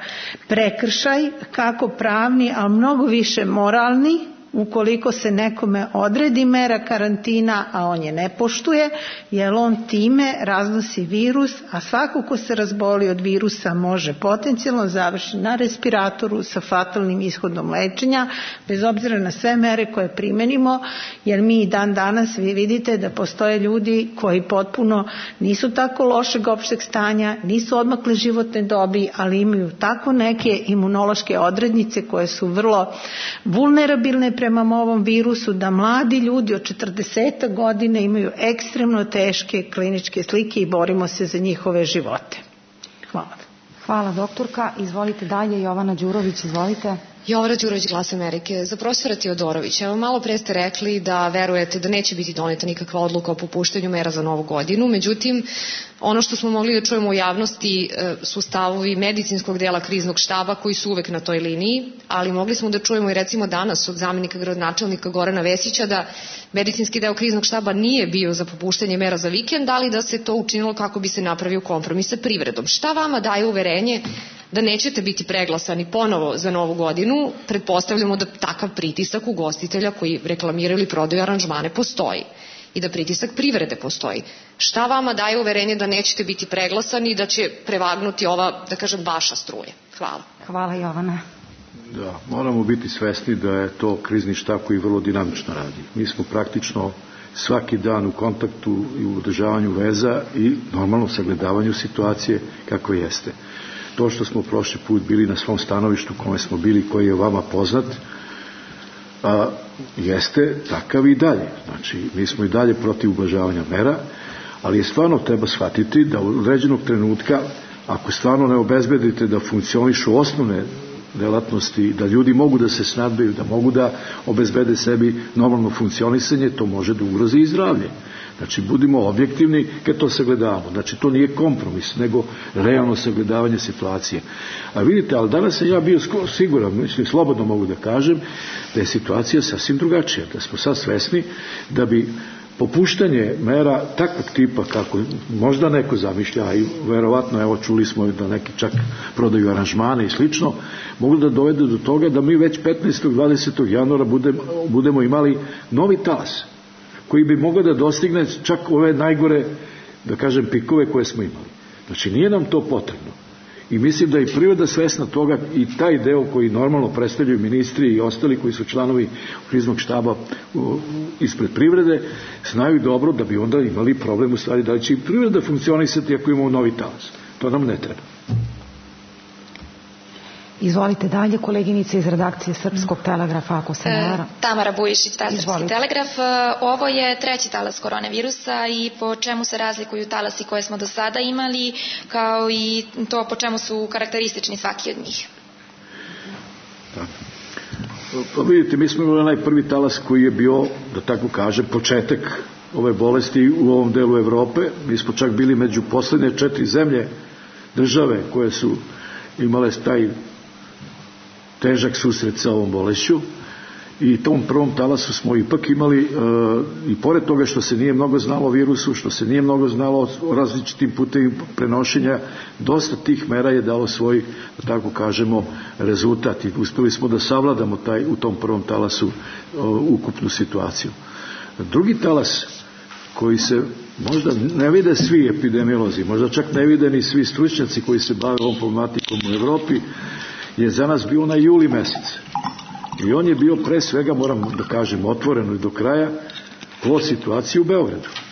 prekršaj, kako pravni, ali mnogo više moralni, ukoliko se nekome odredi mera karantina, a on je ne poštuje, jer on time raznosi virus, a svako ko se razboli od virusa može potencijalno završiti na respiratoru sa fatalnim ishodom lečenja, bez obzira na sve mere koje primenimo, jer mi dan danas vi vidite da postoje ljudi koji potpuno nisu tako lošeg opšteg stanja, nisu odmakle životne dobi, ali imaju tako neke imunološke odrednice koje su vrlo vulnerabilne prema ovom virusu, da mladi ljudi od četrdeset godina imaju ekstremno teške kliničke slike i borimo se za njihove živote. Hvala. Hvala doktorka. Izvolite dalje, Jovana Đurović, izvolite. Jovana Đurović, Glas Amerike. Za profesora Tiodorovića, evo malo pre ste rekli da verujete da neće biti doneta nikakva odluka o popuštanju mera za novu godinu, međutim, ono što smo mogli da čujemo u javnosti su stavovi medicinskog dela kriznog štaba koji su uvek na toj liniji, ali mogli smo da čujemo i recimo danas od zamenika gradonačelnika Gorana Vesića da medicinski deo kriznog štaba nije bio za popuštanje mera za vikend, ali da se to učinilo kako bi se napravio kompromis sa privredom. Šta vama daje uverenje da nećete biti preglasani ponovo za novu godinu? Pretpostavljamo da takav pritisak ugostitelja koji reklamiraju ili prodaju aranžmane postoji i da pritisak privrede postoji. Šta vama daje uverenje da nećete biti preglasani i da će prevagnuti ova, da kažem, vaša struja? Hvala. Hvala, Jovana. Da, moramo biti svesni da je to krizni štab koji vrlo dinamično radi. Mi smo praktično svaki dan u kontaktu i u održavanju veza i normalno sagledavanju situacije kako jeste. To što smo prošli put bili na svom stanovištu kome smo bili, koji je vama poznat, a, jeste takav i dalje. Znači, mi smo i dalje protiv ublažavanja mera, ali je stvarno treba shvatiti da u određenog trenutka, ako stvarno ne obezbedite da funkcionišu osnovne delatnosti, da ljudi mogu da se snabdeju, da mogu da obezbede sebi normalno funkcionisanje, to može da ugrozi i zdravlje. Znači, budimo objektivni kad to sagledavamo. Znači, to nije kompromis, nego realno sagledavanje situacije. A vidite, ali danas sam ja bio siguran, mislim, slobodno mogu da kažem, da je situacija sasvim drugačija, da smo sad svesni da bi popuštanje mera takvog tipa kako možda neko zamišlja, i verovatno, evo, čuli smo da neki čak prodaju aranžmane i slično, mogu da dovede do toga da mi već petnaestog dvadesetog januara budemo, budemo imali novi talas koji bi mogao da dostigne čak ove najgore, da kažem, pikove koje smo imali. Znači, nije nam to potrebno. I mislim da je priroda svesna toga i taj deo koji normalno predstavljaju ministri i ostali koji su članovi kriznog štaba ispred privrede, znaju dobro da bi onda imali problem u stvari da li će i privreda funkcionisati ako imamo novi talas. To nam ne treba. Izvolite dalje, koleginice iz redakcije Srpskog telegrafa, ako se ne varam. Tamara Bujišić, ta Srpski telegraf. Ovo je treći talas koronavirusa i po čemu se razlikuju talasi koje smo do sada imali, kao i to po čemu su karakteristični svaki od njih? Da. Pa vidite, mi smo imali onaj prvi talas koji je bio, da tako kažem, početak ove bolesti u ovom delu Evrope. Mi smo čak bili među poslednje četiri zemlje, države koje su imale taj težak susret sa ovom bolešću i tom prvom talasu smo ipak imali e, i pored toga što se nije mnogo znalo o virusu, što se nije mnogo znalo o različitim putevima prenošenja, dosta tih mera je dalo svoj, da tako kažemo, rezultat i uspeli smo da savladamo taj, u tom prvom talasu o, ukupnu situaciju. Drugi talas koji se možda ne vide svi epidemiolozi, možda čak ne vide ni svi stručnjaci koji se bave ovom problematikom u Evropi, je za nas bio na juli mesec. I on je bio pre svega, moram da kažem, otvoreno i do kraja po situaciji u Beogradu.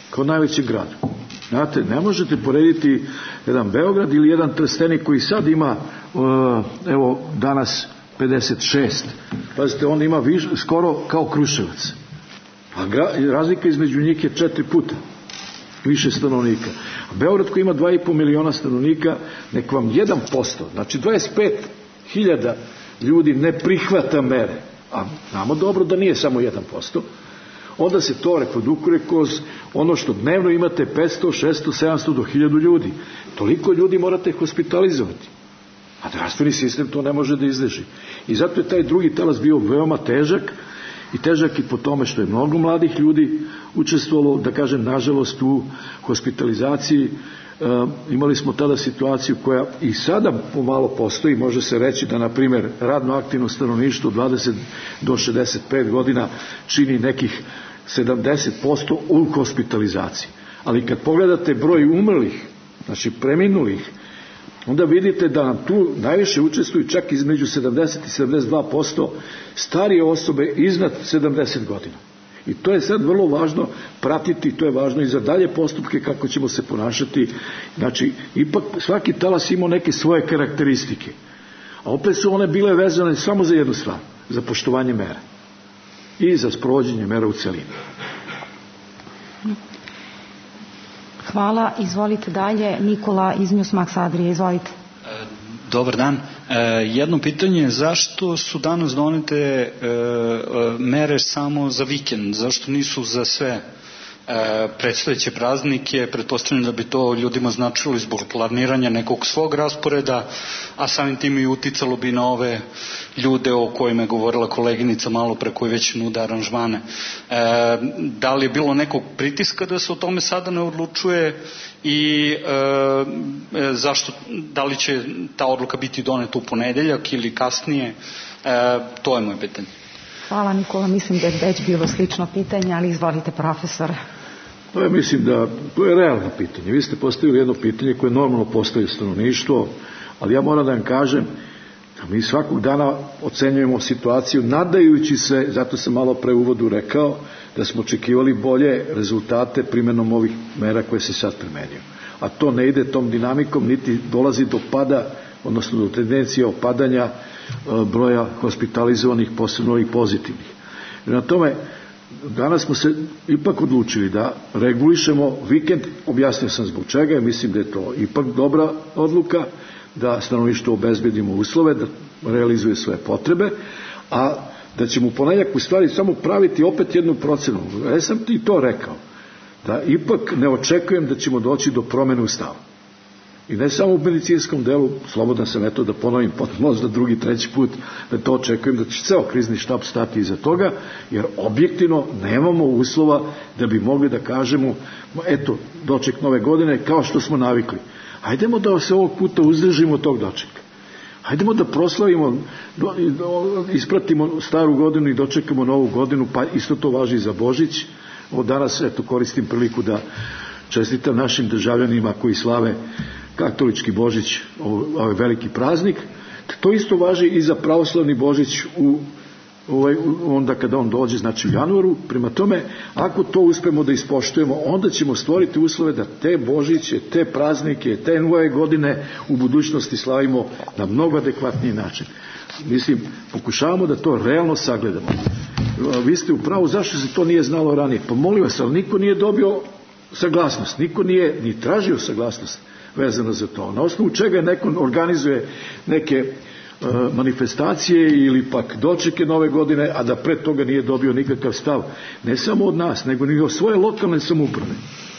kao najveći grad. Znate, ne možete porediti jedan Beograd ili jedan Trstenik koji sad ima, evo, danas pedeset šest. Pazite, on ima viš, skoro kao Kruševac. A razlika između njih je četiri puta više stanovnika. A Beograd koji ima dva i po miliona stanovnika, nek vam jedan posto, znači dvadeset pet hiljada ljudi ne prihvata mere. A znamo dobro da nije samo jedan posto. Onda se to reprodukuje kroz ono što dnevno imate petsto, šesto, sedamsto do hiljadu ljudi. Toliko ljudi morate hospitalizovati. A zdravstveni sistem to ne može da izdrži. I zato je taj drugi talas bio veoma težak, i težak i po tome što je mnogo mladih ljudi učestvovalo, da kažem, nažalost, u hospitalizaciji. E, imali smo tada situaciju koja i sada pomalo postoji, može se reći da, na primjer, radno aktivno stanovništvo od dvadeset do šezdeset pet godina čini nekih sedamdeset posto u hospitalizaciji. Ali kad pogledate broj umrlih, znači preminulih, onda vidite da nam tu najviše učestvuju čak između sedamdeset i sedamdeset dva posto starije osobe iznad sedamdeset godina. I to je sad vrlo važno pratiti, to je važno i za dalje postupke kako ćemo se ponašati. Znači, ipak svaki talas ima neke svoje karakteristike. A opet su one bile vezane samo za jednu stvar, za poštovanje mera. I za sprovođenje mera u celini. Hvala, izvolite dalje. Nikola iz Newsmax Adrije, izvolite. Dobar dan. E, jedno pitanje je zašto su danas donete e, mere samo za vikend? Zašto nisu za sve e, predstojeće praznike? Pretpostavljam da bi to ljudima značilo zbog planiranja nekog svog rasporeda, a samim tim i uticalo bi na ove ljude o kojima je govorila koleginica malo pre, koji već nude aranžmane. E, da li je bilo nekog pritiska da se o tome sada ne odlučuje i e, zašto, da li će ta odluka biti doneta u ponedeljak ili kasnije? E, to je moje pitanje. Hvala, Nikola, mislim da je već bilo slično pitanje, ali izvolite, profesore. To je, mislim da, to je realno pitanje. Vi ste postavili jedno pitanje koje normalno postaje stanovništvo, ali ja moram da vam kažem da mi svakog dana ocenjujemo situaciju nadajući se, zato sam malo pre u uvodu rekao, da smo očekivali bolje rezultate primjenom ovih mera koje se sad primenjuju. A to ne ide tom dinamikom, niti dolazi do pada, odnosno do tendencije opadanja broja hospitalizovanih, posebno ovih pozitivnih. Na tome, danas smo se ipak odlučili da regulišemo vikend, objasnio sam zbog čega, mislim da je to ipak dobra odluka, da stanovništvo obezbedimo uslove, da realizuje svoje potrebe, a da ćemo u ponedjeljak u stvari samo praviti opet jednu procenu. Ja sam ti to rekao, da ipak ne očekujem da ćemo doći do promene u stavu. I ne samo u medicinskom delu, slobodan sam eto da ponovim, možda drugi, treći put, da to očekujem, da će ceo krizni štab stati iza toga, jer objektivno nemamo uslova da bi mogli da kažemo, eto, doček nove godine, kao što smo navikli. Hajdemo da se ovog puta uzdržimo tog dočeka. Hajdemo da proslavimo, ispratimo staru godinu i dočekamo novu godinu, pa isto to važi i za Božić. Od danas, eto, koristim priliku da čestitam našim državljanima koji slave katolički Božić, ovaj veliki praznik. To isto važi i za pravoslavni Božić u ovaj, onda kada on dođe, znači u januaru. Prema tome, ako to uspemo da ispoštujemo, onda ćemo stvoriti uslove da te Božiće, te praznike, te nove godine u budućnosti slavimo na mnogo adekvatniji način. Mislim, pokušavamo da to realno sagledamo. Vi ste u pravu, zašto se to nije znalo ranije? Pa molim vas, ali niko nije dobio saglasnost, niko nije ni tražio saglasnost vezano za to. Na osnovu čega neko organizuje neke manifestacije ili pak dočeke nove godine, a da pred toga nije dobio nikakav stav, ne samo od nas, nego ni od svoje lokalne samouprave.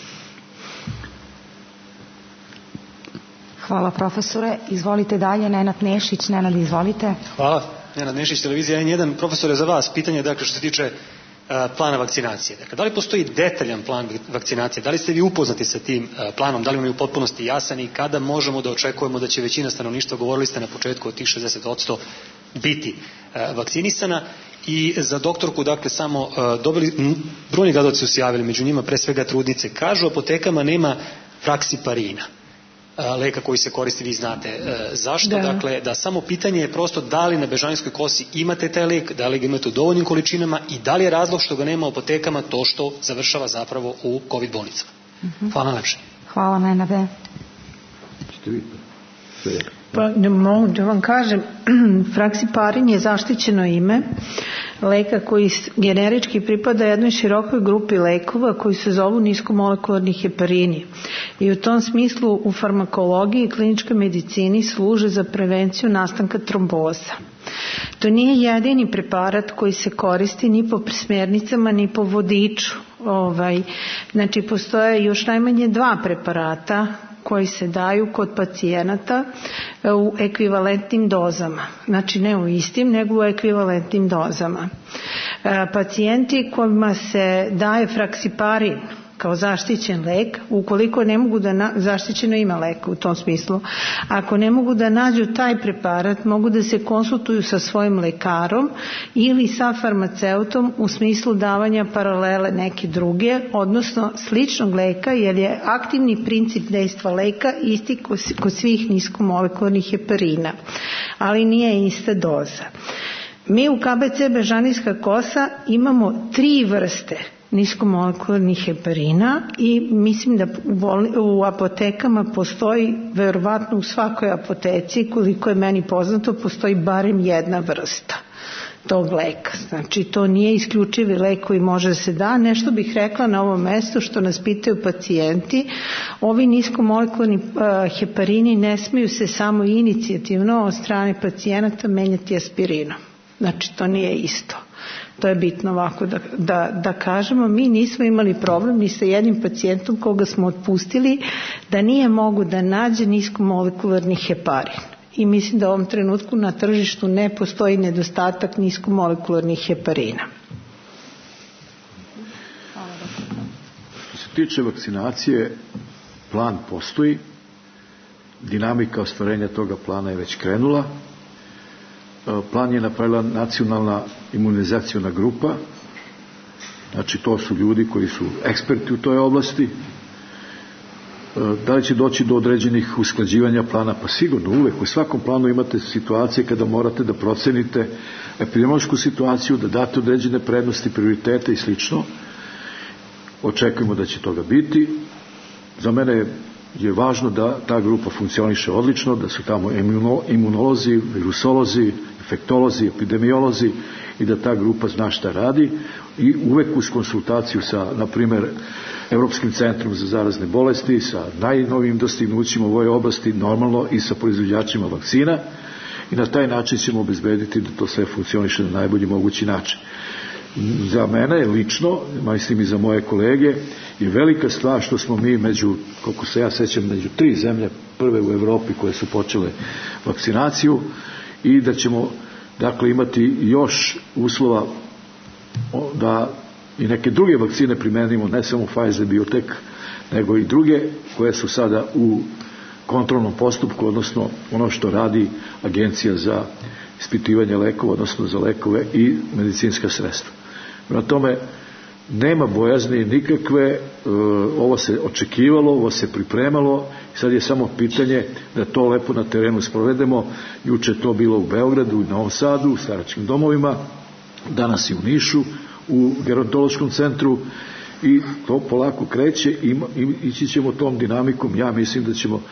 Hvala, profesore. Izvolite dalje, Nenad Nešić. Nenad, izvolite. Hvala. Nenad Nešić, televizija N jedan. Profesore, za vas pitanje, dakle, što se tiče plana vakcinacije. Dakle, da li postoji detaljan plan vakcinacije? Da li ste vi upoznati sa tim planom? Da li vam je u potpunosti jasan i kada možemo da očekujemo da će većina stanovništva, govorili ste na početku od tih šezdeset posto, biti vakcinisana? I za doktorku, dakle, samo dobili, brojni gledalci su se javili, među njima pre svega trudnice. Kažu, apotekama nema fraksiparina. leka koji se koristi, vi znate zašto. Da. Dakle, da samo pitanje je prosto da li na Bežanijskoj kosi imate taj lek, da li ga imate u dovoljnim količinama i da li je razlog što ga nema u apotekama to što završava zapravo u COVID bolnicama. Uh-huh. Hvala najlepše. Hvala, Nenade. Pa da mogu da vam kažem, Fraksiparin je zaštićeno ime leka koji generički pripada jednoj širokoj grupi lekova koji se zovu niskomolekularni heparini i u tom smislu u farmakologiji i kliničkoj medicini služe za prevenciju nastanka tromboza. To nije jedini preparat koji se koristi ni po smjernicama ni po vodiču. Ovaj, znači postoje još najmanje dva preparata koji se daju kod pacijenata u ekvivalentnim dozama. Znači ne u istim, nego u ekvivalentnim dozama. Pacijenti kojima se daje Fraksiparin kao zaštićen lek, ukoliko ne mogu da na, zaštićeno ima lek u tom smislu, ako ne mogu da nađu taj preparat, mogu da se konsultuju sa svojim lekarom ili sa farmaceutom u smislu davanja paralele neke druge, odnosno sličnog leka, jer je aktivni princip dejstva leka isti kod svih niskomolekularnih heparina, ali nije ista doza. Mi u K B C Bežanijska kosa imamo tri vrste niskomolekularnih heparina i mislim da u apotekama postoji, verovatno u svakoj apoteci, koliko je meni poznato, postoji barem jedna vrsta tog leka. Znači to nije isključivi lek koji može da se da. Nešto bih rekla na ovom mestu što nas pitaju pacijenti. Ovi niskomolekularni uh, heparini ne smiju se samo inicijativno od strane pacijenata menjati aspirinom. Znači to nije isto. To je bitno ovako da, da, da kažemo. Mi nismo imali problem ni sa jednim pacijentom koga smo otpustili da nije mogu da nađe niskomolekularni heparin. I mislim da u ovom trenutku na tržištu ne postoji nedostatak niskomolekularnih heparina. Što se tiče vakcinacije, plan postoji, dinamika ostvarenja toga plana je već krenula. Plan je napravila nacionalna imunizaciona grupa, znači to su ljudi koji su eksperti u toj oblasti. Da li će doći do određenih usklađivanja plana? Pa sigurno, uvek u svakom planu imate situacije kada morate da procenite epidemiološku situaciju, da date određene prednosti, prioritete i slično. Očekujemo da će toga biti. Za mene je važno da ta grupa funkcioniše odlično, da su tamo imuno, imunolozi, virusolozi, infektolozi, epidemiolozi i da ta grupa zna šta radi i uvek uz konsultaciju sa, na primjer, Evropskim centrom za zarazne bolesti, sa najnovijim dostignućima u ovoj oblasti, normalno i sa proizvođačima vakcina i na taj način ćemo obezbediti da to sve funkcioniše na najbolji mogući način. Za mene lično, mislim i za moje kolege, je velika stvar što smo mi među, koliko se ja sećam, među tri zemlje prve u Evropi koje su počele vakcinaciju i da ćemo dakle imati još uslova da i neke druge vakcine primenimo, ne samo Pfizer, Biotech, nego i druge koje su sada u kontrolnom postupku, odnosno ono što radi Agencija za ispitivanje lekova, odnosno za lekove i medicinska sredstva. Prema tome, nema bojazni nikakve, ovo se očekivalo, ovo se pripremalo, sad je samo pitanje da to lepo na terenu sprovedemo. Juče to bilo u Beogradu, u Novom Sadu, u staračkim domovima, danas i u Nišu, u gerontološkom centru i to polako kreće i ići ćemo tom dinamikom. Ja mislim da ćemo,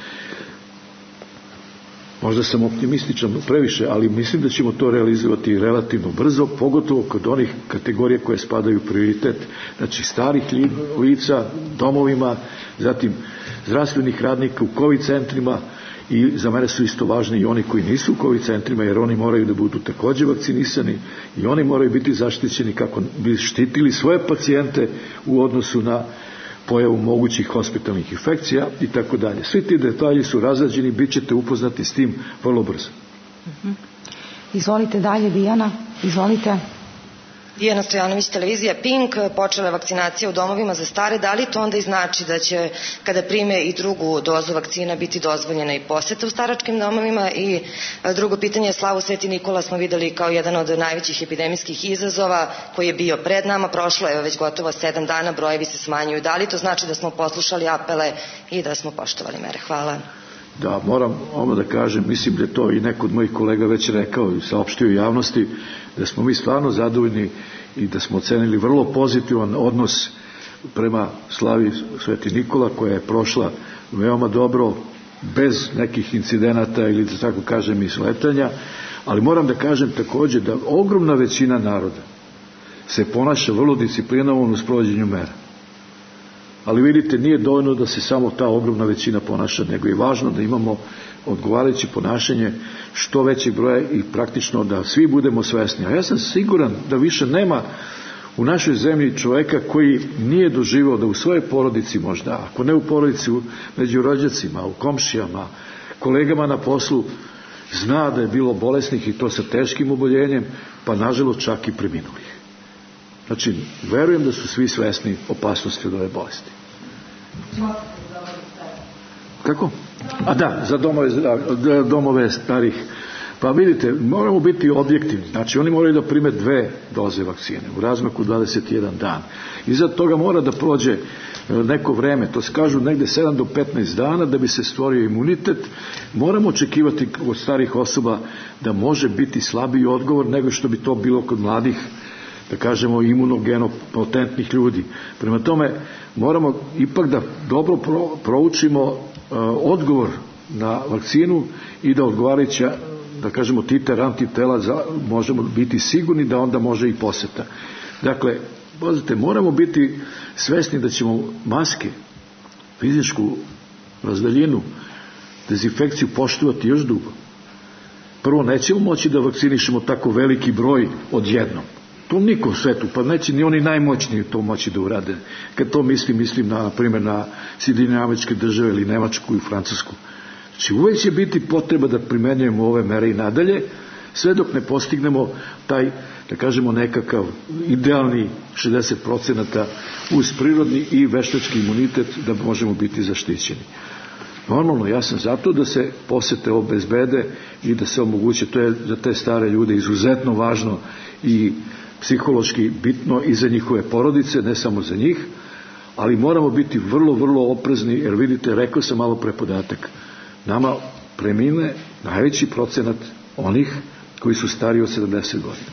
možda sam optimističan previše, ali mislim da ćemo to realizovati relativno brzo, pogotovo kod onih kategorija koje spadaju u prioritet, znači starih lica, domovima, zatim zdravstvenih radnika u COVID centrima i za mene su isto važni i oni koji nisu u COVID centrima, jer oni moraju da budu takođe vakcinisani i oni moraju biti zaštićeni kako bi štitili svoje pacijente u odnosu na pojavu mogućih hospitalnih infekcija i tako dalje. Svi ti detalji su razrađeni, bit ćete upoznati s tim vrlo brzo. Uh-huh. Izvolite dalje, Dijana, izvolite. Dijana Stojanović, televizija Pink, počela je vakcinacija u domovima za stare. Da li to onda i znači da će, kada prime i drugu dozu vakcina, biti dozvoljena i poseta u staračkim domovima? I drugo pitanje, slavu Sveti Nikola smo videli kao jedan od najvećih epidemijskih izazova koji je bio pred nama. Prošlo je već gotovo sedam dana, brojevi se smanjuju. Da li to znači da smo poslušali apele i da smo poštovali mere? Hvala. da moram ono da kažem, mislim da je to i neko od mojih kolega već rekao i saopštio javnosti, da smo mi stvarno zadovoljni i da smo ocenili vrlo pozitivan odnos prema slavi Sveti Nikola, koja je prošla veoma dobro, bez nekih incidenata ili da tako kažem i sletanja, ali moram da kažem takođe da ogromna većina naroda se ponaša vrlo disciplinovano u sprovođenju mera. Ali vidite, nije dovoljno da se samo ta ogromna većina ponaša, nego je važno da imamo odgovarajuće ponašanje što većeg broja i praktično da svi budemo svesni. A ja sam siguran da više nema u našoj zemlji čoveka koji nije doživao da u svojoj porodici možda, ako ne u porodici, među rođacima, u komšijama, kolegama na poslu, zna da je bilo bolesnih i to sa teškim oboljenjem, pa nažalost čak i preminulih. Znači, verujem da su svi svesni opasnosti od ove bolesti. Kako? A da, za domove, domove starih. Pa vidite, moramo biti objektivni. Znači, oni moraju da prime dve doze vakcine u razmaku dvadeset jedan dan. Iza toga mora da prođe neko vreme, to se kažu negde sedam do petnaest dana da bi se stvorio imunitet. Moramo očekivati od starih osoba da može biti slabiji odgovor nego što bi to bilo kod mladih, da kažemo, imunogeno potentnih ljudi. Prema tome, moramo ipak da dobro pro, proučimo uh, odgovor na vakcinu i da odgovarajuća, da kažemo, titer antitela za, možemo biti sigurni da onda može i poseta. Dakle, pozite, moramo biti svesni da ćemo maske, fizičku razdaljinu, dezinfekciju poštovati još dugo. Prvo, nećemo moći da vakcinišemo tako veliki broj odjednom. To niko u svetu, pa neće ni oni najmoćniji to moći da urade. Kad to mislim, mislim na, na primjer, na Sjedinjene Američke Države ili Nemačku i Francusku. Znači, uvek će biti potreba da primenjujemo ove mere i nadalje, sve dok ne postignemo taj, da kažemo, nekakav idealni šezdeset procenata uz prirodni i veštački imunitet da možemo biti zaštićeni. Normalno, ja sam zato da se posete obezbede i da se omoguće, to je za te stare ljude izuzetno važno i psihološki bitno i za njihove porodice, ne samo za njih, ali moramo biti vrlo, vrlo oprezni, jer vidite, rekao sam malo pre podatak, nama premine najveći procenat onih koji su stariji od sedamdeset godina.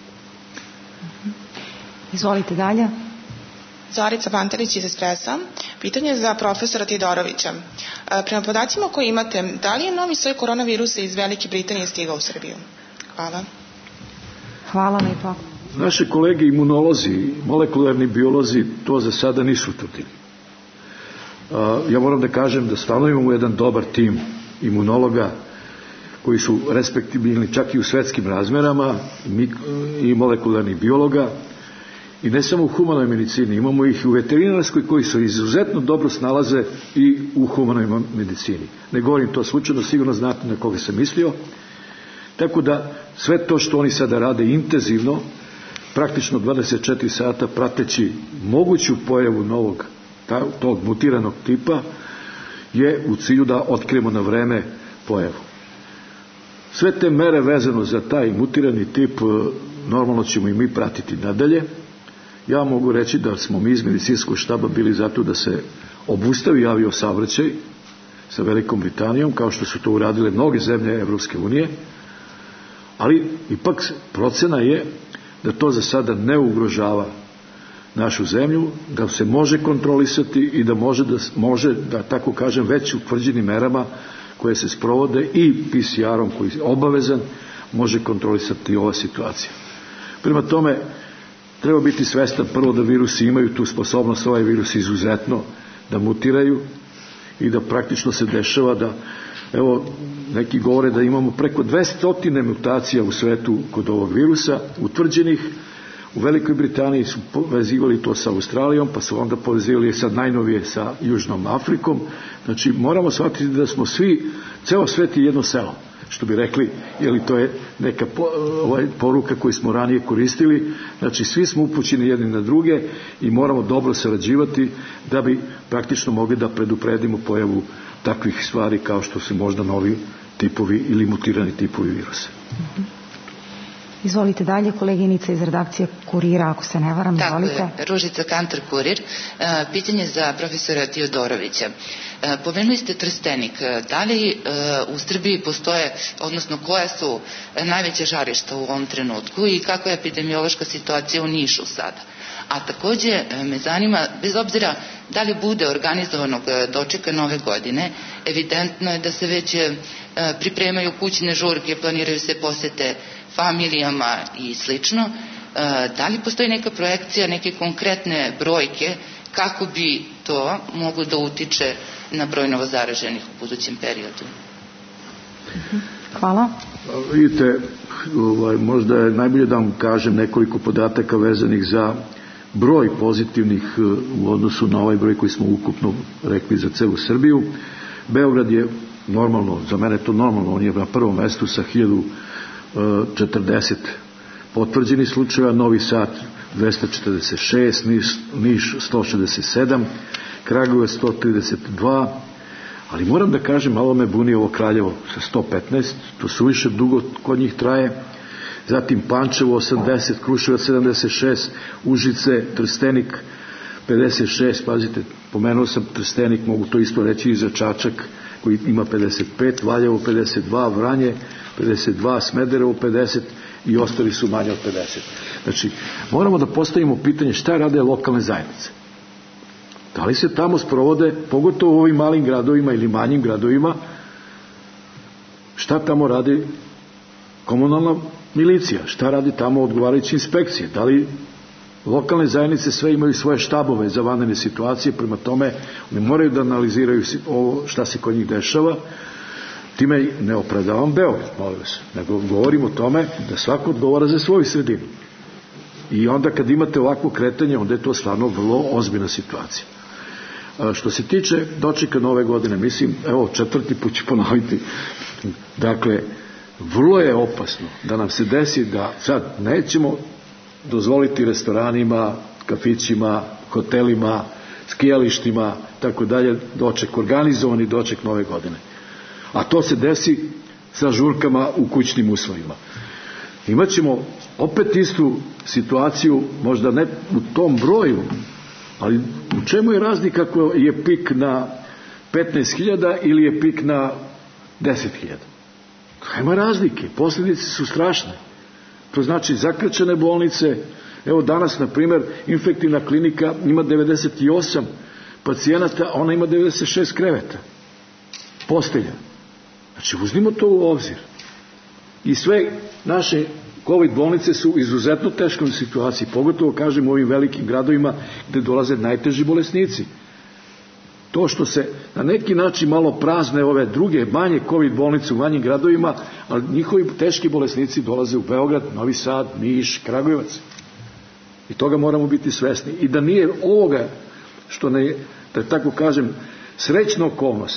Izvolite dalje. Zorica Pantelić iz Espressa. Pitanje za profesora Tidorovića. Prema podacima koje imate, da li je novi soj koronavirusa iz Velike Britanije stigao u Srbiju? Hvala. Hvala lepo. Naše kolege imunolozi, molekularni biolozi to za sada nisu utvrdili. Ja moram da kažem da stalno imamo jedan dobar tim imunologa koji su respektibilni čak i u svetskim razmerama i molekularnih biologa i ne samo u humanoj medicini, imamo ih i u veterinarskoj koji se izuzetno dobro snalaze i u humanoj medicini. Ne govorim to slučajno, sigurno znate na koga sam mislio. Tako da sve to što oni sada rade intenzivno, praktično dvadeset četiri sata prateći moguću pojavu novog, tog mutiranog tipa, je u cilju da otkrijemo na vreme pojavu. Sve te mere vezano za taj mutirani tip normalno ćemo i mi pratiti nadalje. Ja mogu reći da smo mi iz medicinskog štaba bili zato da se obustavi avio saobraćaj sa Velikom Britanijom, kao što su to uradile mnoge zemlje Evropske unije, ali ipak procena je da to za sada ne ugrožava našu zemlju, da se može kontrolisati i da može, da, može, da tako kažem, već utvrđenim merama koje se sprovode i P C R-om koji je obavezan, može kontrolisati ova situacija. Prema tome, treba biti svestan prvo da virusi imaju tu sposobnost, ovaj virus izuzetno, da mutiraju i da praktično se dešava da, evo, neki govore da imamo preko dvesta mutacija u svetu kod ovog virusa, utvrđenih. U Velikoj Britaniji su povezivali to sa Australijom, pa su onda povezivali sad najnovije sa Južnom Afrikom. Znači, moramo shvatiti da smo svi, ceo svet je jedno selo, što bi rekli, jer to je neka po, ovaj, poruka koju smo ranije koristili. Znači, svi smo upućeni jedni na druge i moramo dobro sarađivati da bi praktično mogli da predupredimo pojavu takvih stvari kao što su možda novi tipovi ili mutirani tipovi virusa. Izvolite dalje, koleginica iz redakcije Kurira, ako se ne varam, Tako izvolite. je, Ružica Kantar, Kurir. Pitanje za profesora Tiodorovića. Pomenuli ste Trstenik. Da li u Srbiji postoje, odnosno koja su najveća žarišta u ovom trenutku i kakva je epidemiološka situacija u Nišu sada? A takođe me zanima, bez obzira da li bude organizovanog dočeka nove godine, evidentno je da se već pripremaju kućne žurke, planiraju se posete familijama i slično. Da li postoji neka projekcija, neke konkretne brojke kako bi to moglo da utiče na broj novozaraženih u budućem periodu? Hvala. Vidite, ovaj, možda je najbolje da vam kažem nekoliko podataka vezanih za broj pozitivnih u odnosu na ovaj broj koji smo ukupno rekli za celu Srbiju. Beograd je normalno, za mene je to normalno, on je na prvom mestu sa hiljadu četrdeset potvrđenih slučajeva, Novi Sad dvesta četrdeset šest, Niš, Niš sto šezdeset sedam, Kragujevac sto trideset dva, ali moram da kažem, malo me buni ovo Kraljevo sa sto petnaest, to suviše dugo kod njih traje, zatim Pančevo osamdeset, Kruševac sedamdeset šest, Užice, Trstenik pedeset šest, pazite, pomenuo sam Trstenik, mogu to isto reći i za Čačak koji ima pedeset pet, Valjevo pedeset dva, Vranje pedeset dva, Smederevo pedeset i ostali su manje od pedeset. Znači, moramo da postavimo pitanje šta rade lokalne zajednice. Da li se tamo sprovode, pogotovo u ovim malim gradovima ili manjim gradovima, šta tamo radi komunalna milicija, šta radi tamo odgovarajuće inspekcije, da li lokalne zajednice sve imaju svoje štabove za vanredne situacije, prema tome ne moraju da analiziraju ovo šta se kod njih dešava. Time ne opravdavam Beograd, molim vas, nego govorim o tome da svako odgovara za svoju sredinu. I onda kad imate ovakvo kretanje, onda je to stvarno vrlo ozbiljna situacija. A što se tiče dočeka nove godine, mislim, evo četvrti put ću ponoviti, dakle, vrlo je opasno da nam se desi da sad nećemo dozvoliti restoranima, kafićima, hotelima, skijalištima, tako dalje, doček, organizovani doček nove godine. A to se desi sa žurkama u kućnim uslovima. Imaćemo opet istu situaciju, možda ne u tom broju, ali u čemu je razlika ako je pik na petnaest hiljada ili je pik na deset hiljada? Nema razlike, posljedice su strašne. To znači zakrčene bolnice. Evo danas, na primjer, infektivna klinika ima devedeset osam pacijenata, ona ima devedeset šest kreveta, postelja. Znači, uzmimo to u obzir. I sve naše COVID bolnice su u izuzetno teškoj situaciji, pogotovo, kažem, u ovim velikim gradovima gde dolaze najteži bolesnici. To što se na neki način malo prazne ove druge manje COVID bolnice u manjim gradovima, ali njihovi teški bolesnici dolaze u Beograd, Novi Sad, Niš, Kragujevac. I toga moramo biti svesni. I da nije ovoga, što ne, da tako kažem, srećna okolnost,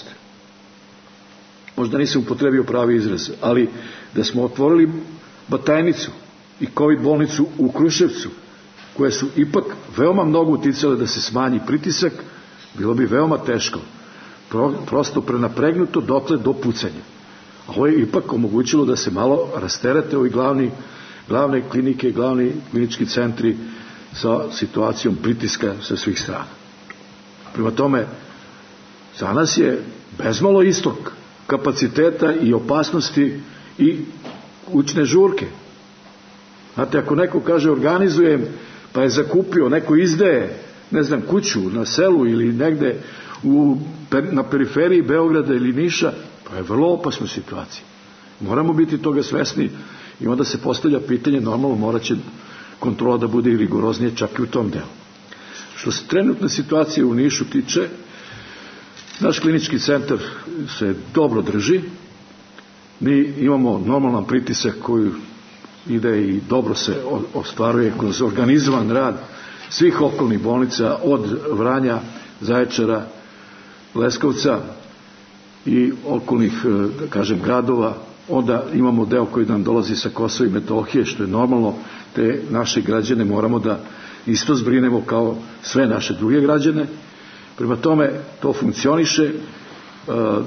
možda nisam upotrebio pravi izraz, ali da smo otvorili Batajnicu i COVID bolnicu u Kruševcu, koje su ipak veoma mnogo uticale da se smanji pritisak, bilo bi veoma teško, Pro, prosto prenapregnuto dotle do pucanja. A ovo je ipak omogućilo da se malo rasterete ovi glavni, glavne klinike, glavni klinički centri sa situacijom pritiska sa svih strana. Prema tome, za nas je bezmalo istok kapaciteta i opasnosti i kućne žurke. Znate, ako neko kaže organizujem, pa je zakupio, neko izdaje, ne znam, kuću na selu ili negde u, na periferiji Beograda ili Niša, to je vrlo opasna situacija. Moramo biti toga svesni i onda se postavlja pitanje, normalno morat će kontrola da bude i rigoroznije čak i u tom delu. Što se trenutne situacije u Nišu tiče, naš klinički centar se dobro drži, mi imamo normalan pritisak koji ide i dobro se ostvaruje kroz organizovan rad svih okolnih bolnica od Vranja, Zaječara, Leskovca i okolnih, da kažem, gradova. Onda imamo deo koji nam dolazi sa Kosova i Metohije, što je normalno, te naše građane moramo da isto zbrinemo kao sve naše druge građane. Prema tome, to funkcioniše.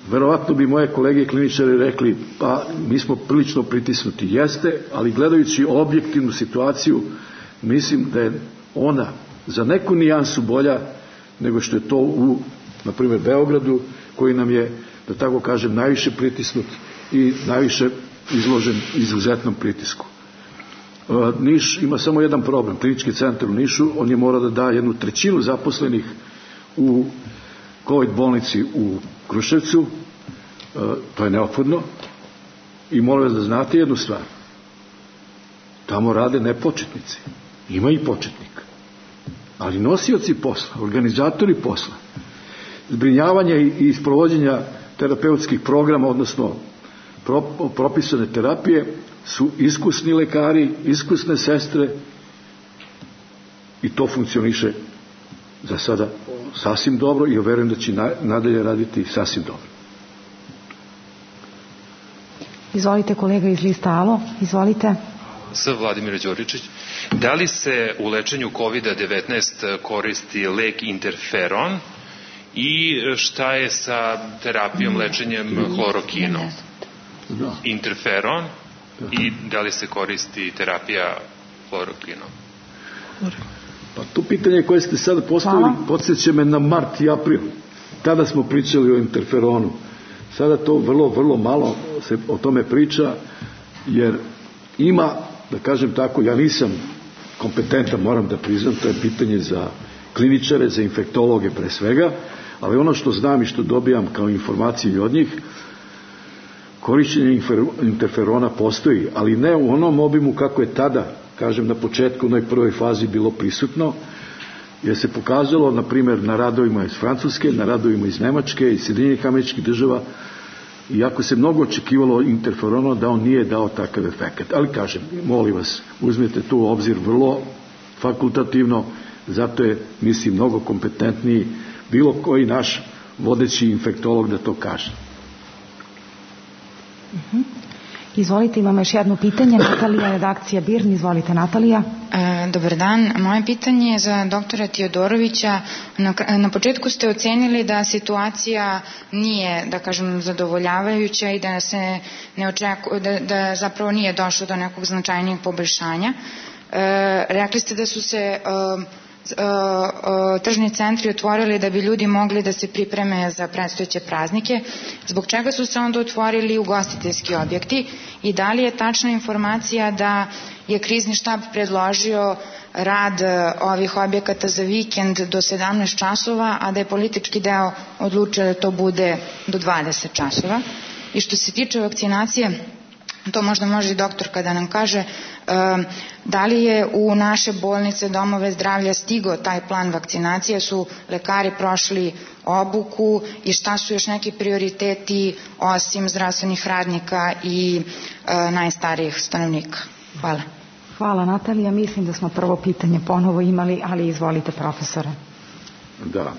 Verovatno bi moje kolege kliničari rekli, pa mi smo prilično pritisnuti. Jeste, ali gledajući objektivnu situaciju, mislim da je ona za neku nijansu bolja nego što je to u, na primjer, Beogradu, koji nam je, da tako kažem, najviše pritisnut i najviše izložen izuzetnom pritisku. Niš ima samo jedan problem, klinički centar u Nišu, on je mora da da jednu trećinu zaposlenih u COVID bolnici u Kruševcu, to je neophodno, i molim vas da znate jednu stvar, tamo rade ne početnici, ima i početnika, ali nosioci posla, organizatori posla, zbrinjavanja i isprovođenja terapeutskih programa, odnosno propisane terapije, su iskusni lekari, iskusne sestre, i to funkcioniše za sada sasvim dobro i ja verujem da će nadalje raditi sasvim dobro. Izvolite kolega iz lista Alo, izvolite. S. Vladimir Đoričić. Da li se u lečenju kovid devetnaest koristi lek interferon i šta je sa terapijom lečenjem hlorokinom? Interferon i da li se koristi terapija hlorokinom? Pa to pitanje koje ste sada postavili podsjeća me na mart i april. Tada smo pričali o interferonu. Sada to vrlo, vrlo malo se o tome priča, jer ima, da kažem tako, ja nisam kompetentan, moram da priznam, to je pitanje za kliničare, za infektologe pre svega, ali ono što znam i što dobijam kao informacije od njih, korišćenje interferona postoji, ali ne u onom obimu kako je tada, kažem, na početku, u onoj prvoj fazi bilo prisutno, jer se pokazalo, na primjer, na radovima iz Francuske, na radovima iz Nemačke i Sjedinjenih Američkih Država, iako se mnogo očekivalo interferona, da on nije dao takav efekt. Ali kažem, molim vas, uzmete tu u obzir vrlo fakultativno, zato je, mislim, mnogo kompetentniji bilo koji naš vodeći infektolog da to kaže. Uh-huh. Izvolite, imamo još jedno pitanje. Natalija, redakcija Birn. Izvolite, Natalija. E, dobar dan. Moje pitanje je za doktora Tiodorovića. Na, na početku ste ocenili da situacija nije, da kažem, zadovoljavajuća i da se ne očekuje, da, da zapravo nije došlo do nekog značajnijeg poboljšanja. E, rekli ste da su se e, tržni centri otvorili da bi ljudi mogli da se pripreme za predstojeće praznike. Zbog čega su se onda otvorili ugostiteljski objekti i da li je tačna informacija da je krizni štab predložio rad ovih objekata za vikend do sedamnaest časova, a da je politički deo odlučio da to bude do dvadeset časova? I što se tiče vakcinacije, to možda može i doktorka da nam kaže, da li je u naše bolnice, domove zdravlja stigao taj plan vakcinacije, su lekari prošli obuku i šta su još neki prioriteti osim zdravstvenih radnika i najstarijih stanovnika? Hvala. Hvala, Natalija. Mislim da smo prvo pitanje ponovo imali, ali izvolite, profesore. Da.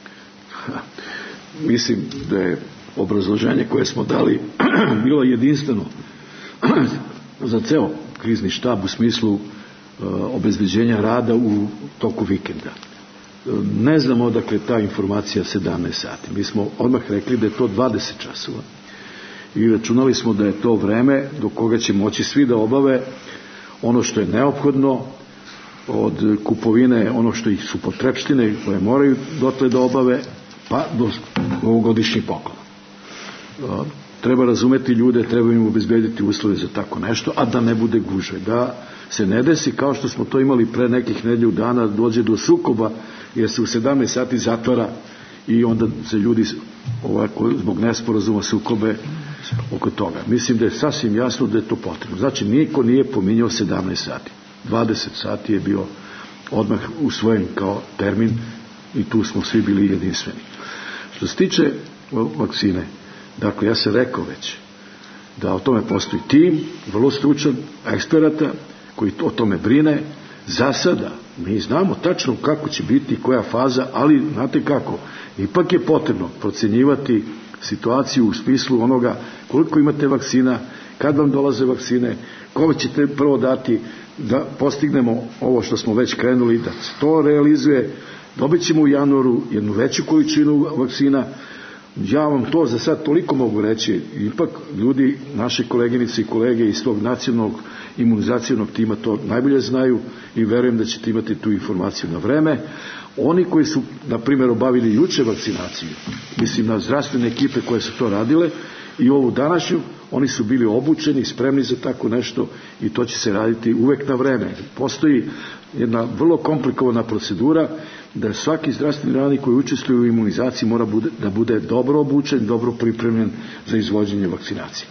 Mislim da je obrazloženje koje smo dali bilo jedinstveno za ceo krizni štab u smislu uh, obezbeđenja rada u toku vikenda. Ne znamo odakle ta informacija sedamnaest sati. Mi smo odmah rekli da je to dvadeset časova i računali smo da je to vreme do koga će moći svi da obave ono što je neophodno od kupovine, ono što ih su potrepštine koje moraju dotle da obave, pa do ovogodišnjih poklona. Uh, Treba razumeti ljude, treba im obezbediti uslove za tako nešto, a da ne bude gužve. Da se ne desi kao što smo to imali pre nekih nedelju dana, dođe do sukoba, jer se u sedamnaest sati zatvara i onda se ljudi ovako, zbog nesporazuma sukobe oko toga. Mislim da je sasvim jasno da je to potrebno. Znači, niko nije pominjao sedamnaest sati. dvadeset sati je bio odmah usvojen kao termin i tu smo svi bili jedinstveni. Što se tiče vakcine, dakle, ja sam rekao već da o tome postoji tim, vrlo stručan, eksperata, koji o tome brine. Za sada mi znamo tačno kako će biti koja faza, ali znate kako, ipak je potrebno procenjivati situaciju u smislu onoga koliko imate vakcina, kad vam dolaze vakcine, kome ćete prvo dati, da postignemo ovo što smo već krenuli, da se to realizuje. Dobit ćemo u januaru jednu veću količinu vakcina, Ja vam to za sad toliko mogu reći. Ipak ljudi, naše koleginice i kolege iz tog nacionalnog imunizacijonog tima to najbolje znaju i verujem da ćete imati tu informaciju na vreme. Oni koji su, na primjer, obavili juče vakcinaciju, mislim na zdravstvene ekipe koje su to radile i ovu današnju, oni su bili obučeni, spremni za tako nešto i to će se raditi uvek na vreme. Postoji jedna vrlo komplikovana procedura da svaki zdravstveni radnik koji učestvuje u imunizaciji mora bude, da bude dobro obučen, dobro pripremljen za izvođenje vakcinacije.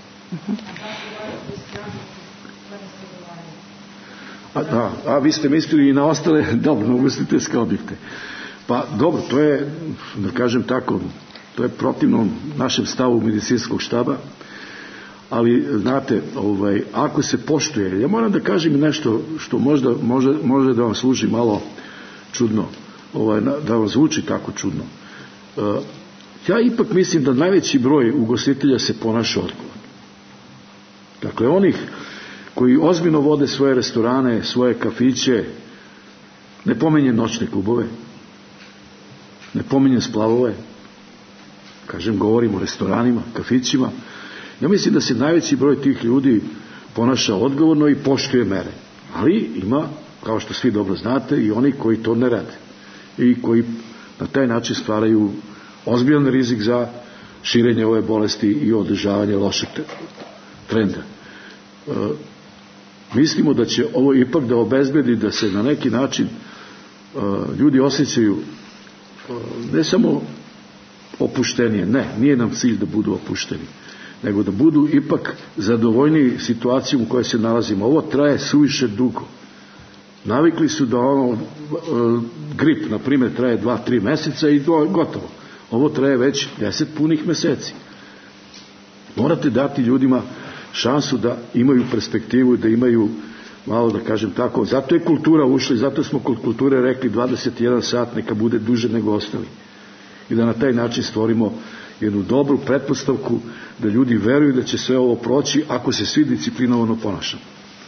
A, da, a vi ste mislili i na ostale, dobro, na ugostiteljske objekte. Pa dobro, to je, da kažem tako, to je protivno našem stavu medicinskog štaba, ali znate, ovaj, ako se poštuje, ja moram da kažem nešto što možda može, može da vam služi malo čudno, ovaj, da vam zvuči tako čudno. Uh, ja ipak mislim da najveći broj ugostitelja se ponaša odgovorno. Dakle, onih koji ozbiljno vode svoje restorane, svoje kafiće, ne pominjem noćne klubove, ne pominjem splavove, kažem, govorim o restoranima, kafićima. Ja mislim da se najveći broj tih ljudi ponaša odgovorno i poštuje mere. Ali ima, kao što svi dobro znate, i oni koji to ne rade i koji na taj način stvaraju ozbiljan rizik za širenje ove bolesti i održavanje lošeg trenda. E, mislimo da će ovo ipak da obezbedi da se na neki način e, ljudi osjećaju e, ne samo opuštenije, ne, nije nam cilj da budu opušteni, nego da budu ipak zadovoljniji situacijom u kojoj se nalazimo. Ovo traje suviše dugo. Navikli su da ono, grip, na primjer, traje dva, tri meseca i gotovo. Ovo traje već deset punih meseci. Morate dati ljudima šansu da imaju perspektivu, da imaju, malo da kažem tako, zato je kultura ušla i zato smo kod kulture rekli dvadeset jedan sat neka bude duže nego ostali. I da na taj način stvorimo jednu dobru pretpostavku da ljudi veruju da će sve ovo proći ako se svi disciplinovano ponašamo.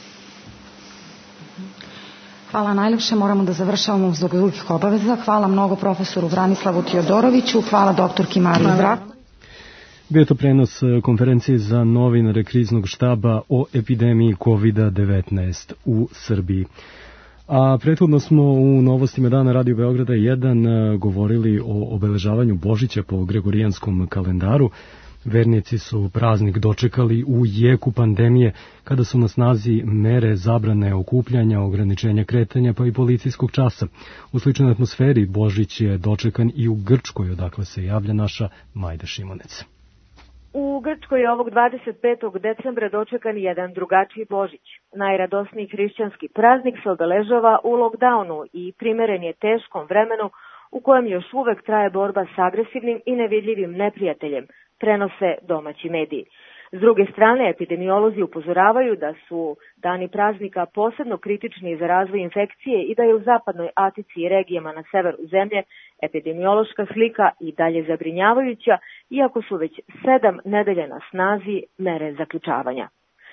Hvala najlepše, moramo da završavamo zbog drugih obaveza. Hvala mnogo profesoru Branislavu Tiodoroviću, hvala doktorki Mariji Zdravković. Bio to prenos konferencije za novinare kriznog štaba o epidemiji kovid devetnaest u Srbiji. A prethodno smo u novostima Dana Radio Beograda jedan govorili o obeležavanju Božića po gregorijanskom kalendaru. Vernici su praznik dočekali u jeku pandemije, kada su na snazi mere zabrane okupljanja, ograničenja kretanja pa i policijskog časa. U sličnoj atmosferi Božić je dočekan i u Grčkoj, odakle se javlja naša Majda Šimunec. U Grčkoj je ovog dvadeset petog decembra dočekan jedan drugačiji Božić. Najradosniji hrišćanski praznik se obeležava u lockdownu i primeren je teškom vremenu u kojem još uvek traje borba s agresivnim i nevidljivim neprijateljem, prenose domaći mediji. S druge strane, epidemiolozi upozoravaju da su dani praznika posebno kritični za razvoj infekcije i da je u zapadnoj Atici i regijama na severu zemlje epidemiološka slika i dalje zabrinjavajuća, iako su već sedam nedelja na snazi mere zaključavanja.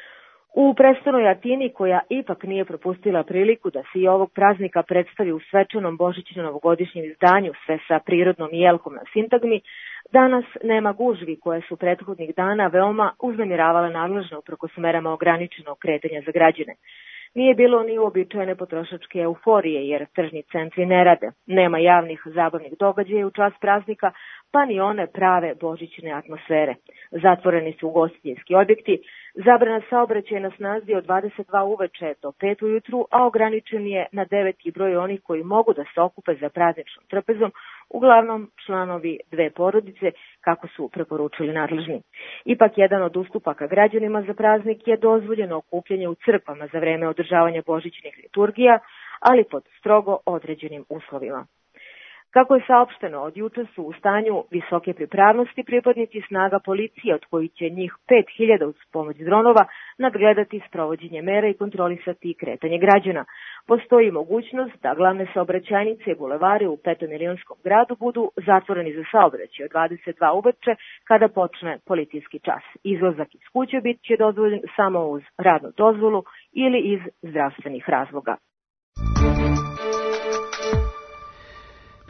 U prestanoj Atini, koja ipak nije propustila priliku da se i ovog praznika predstavi u svečanom božićno-novogodišnjem izdanju, sve sa prirodnom jelkom na sintagmi, danas nema gužvi koje su prethodnih dana veoma uznemiravale nadležne uprkos merama ograničenog kretanja za građane. Nije bilo ni uobičajene potrošačke euforije, jer tržni centri ne rade. Nema javnih zabavnih događaja u čast praznika, pa ni one prave božićne atmosfere. Zatvoreni su ugostiteljski objekti, zabrana saobraćaja na snazi od dvadeset dva uveče do pet ujutru, a ograničen je na devet i broj onih koji mogu da se okupe za prazničnom trpezom, uglavnom članovi dve porodice, kako su preporučili nadležni. Ipak, jedan od ustupaka građanima za praznik je dozvoljeno okupljanje u crkvama za vreme održavanja božićnih liturgija, ali pod strogo određenim uslovima. Kako je saopšteno, od juče su u stanju visoke pripravnosti pripadnici snaga policije, od kojih će njih pet hiljada uz pomoć dronova nadgledati sprovođenje mera i kontrolisati kretanje građana. Postoji mogućnost da glavne saobraćajnice i bulevari u petomilionskom gradu budu zatvoreni za saobraćaj od dvadeset dva uveče kada počne policijski čas. Izlazak iz kuće bit će dozvoljen samo uz radnu dozvolu ili iz zdravstvenih razloga.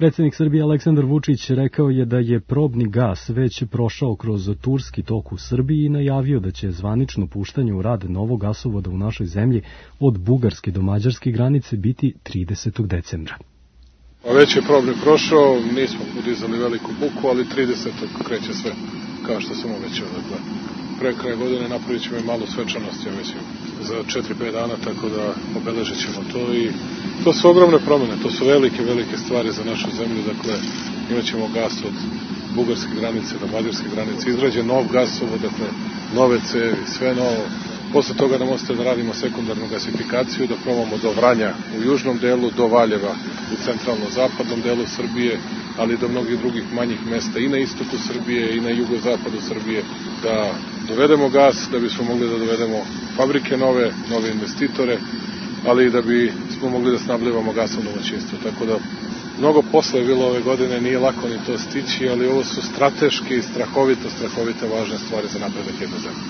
Predsjednik Srbije Aleksandar Vučić rekao je da je probni gas već prošao kroz Turski tok u Srbiji i najavio da će zvanično puštanje u rad novog gasovoda u našoj zemlji od bugarske do mađarske granice biti tridesetog decembra. Već je probni prošao, nismo podizali veliku buku, ali tridesetog kreće sve, kao što sam obećao. Dakle, pre kraja godine napravit ćemo i malu svečanost, ja mislim, za četiri pet dana, tako da obeležit ćemo to i to su ogromne promjene, to su velike, velike stvari za našu zemlju, dakle, imat ćemo gas od bugarske granice do mađarske granice, izrađen nov gasovod, dakle, nove cevi, sve novo. Posle toga nam ostaje da radimo sekundarnu gasifikaciju, da probamo do Vranja u južnom delu, do Valjeva u centralno-zapadnom delu Srbije, ali i do mnogih drugih manjih mesta i na istoku Srbije i na jugozapadu Srbije, da dovedemo gas, da bismo mogli da dovedemo fabrike nove, nove investitore, ali i da bi smo mogli da snabljevamo gasom domaćinstvo. Tako da mnogo posla je bilo ove godine, nije lako ni to stići, ali ovo su strateški, strahovito, strahovite važne stvari za napredak jedne zemlje.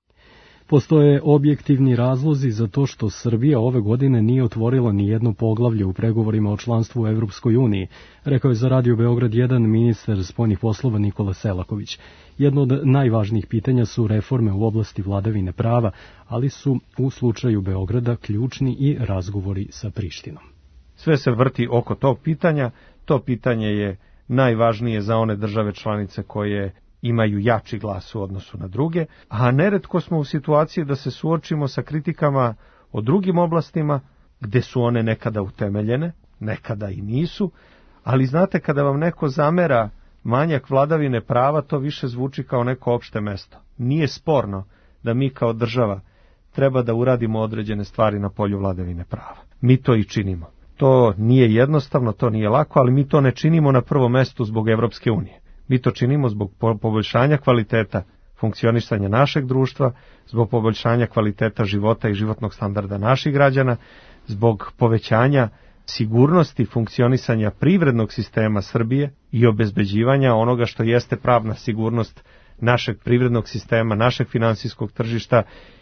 Postoje objektivni razlozi za to što Srbija ove godine nije otvorila ni jedno poglavlje u pregovorima o članstvu u Evropskoj uniji, rekao je za Radio Beograd jedan ministar spoljnih poslova Nikola Selaković. Jedno od najvažnijih pitanja su reforme u oblasti vladavine prava, ali su u slučaju Beograda ključni i razgovori sa Prištinom. Sve se vrti oko tog pitanja, to pitanje je najvažnije za one države članice koje imaju jači glas u odnosu na druge, a neretko smo u situaciji da se suočimo sa kritikama o drugim oblastima, gde su one nekada utemeljene, nekada i nisu, ali znate, kada vam neko zamera manjak vladavine prava, to više zvuči kao neko opšte mesto. Nije sporno da mi kao država treba da uradimo određene stvari na polju vladavine prava. Mi to i činimo. To nije jednostavno, to nije lako, ali mi to ne činimo na prvom mestu zbog Evropske unije. Mi to činimo zbog poboljšanja kvaliteta funkcionisanja našeg društva, zbog poboljšanja kvaliteta života i životnog standarda naših građana, zbog povećanja sigurnosti funkcionisanja privrednog sistema Srbije i obezbeđivanja onoga što jeste pravna sigurnost našeg privrednog sistema, našeg finansijskog tržišta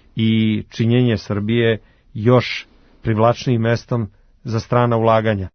i činjenje Srbije još privlačnijim mestom za strana ulaganja.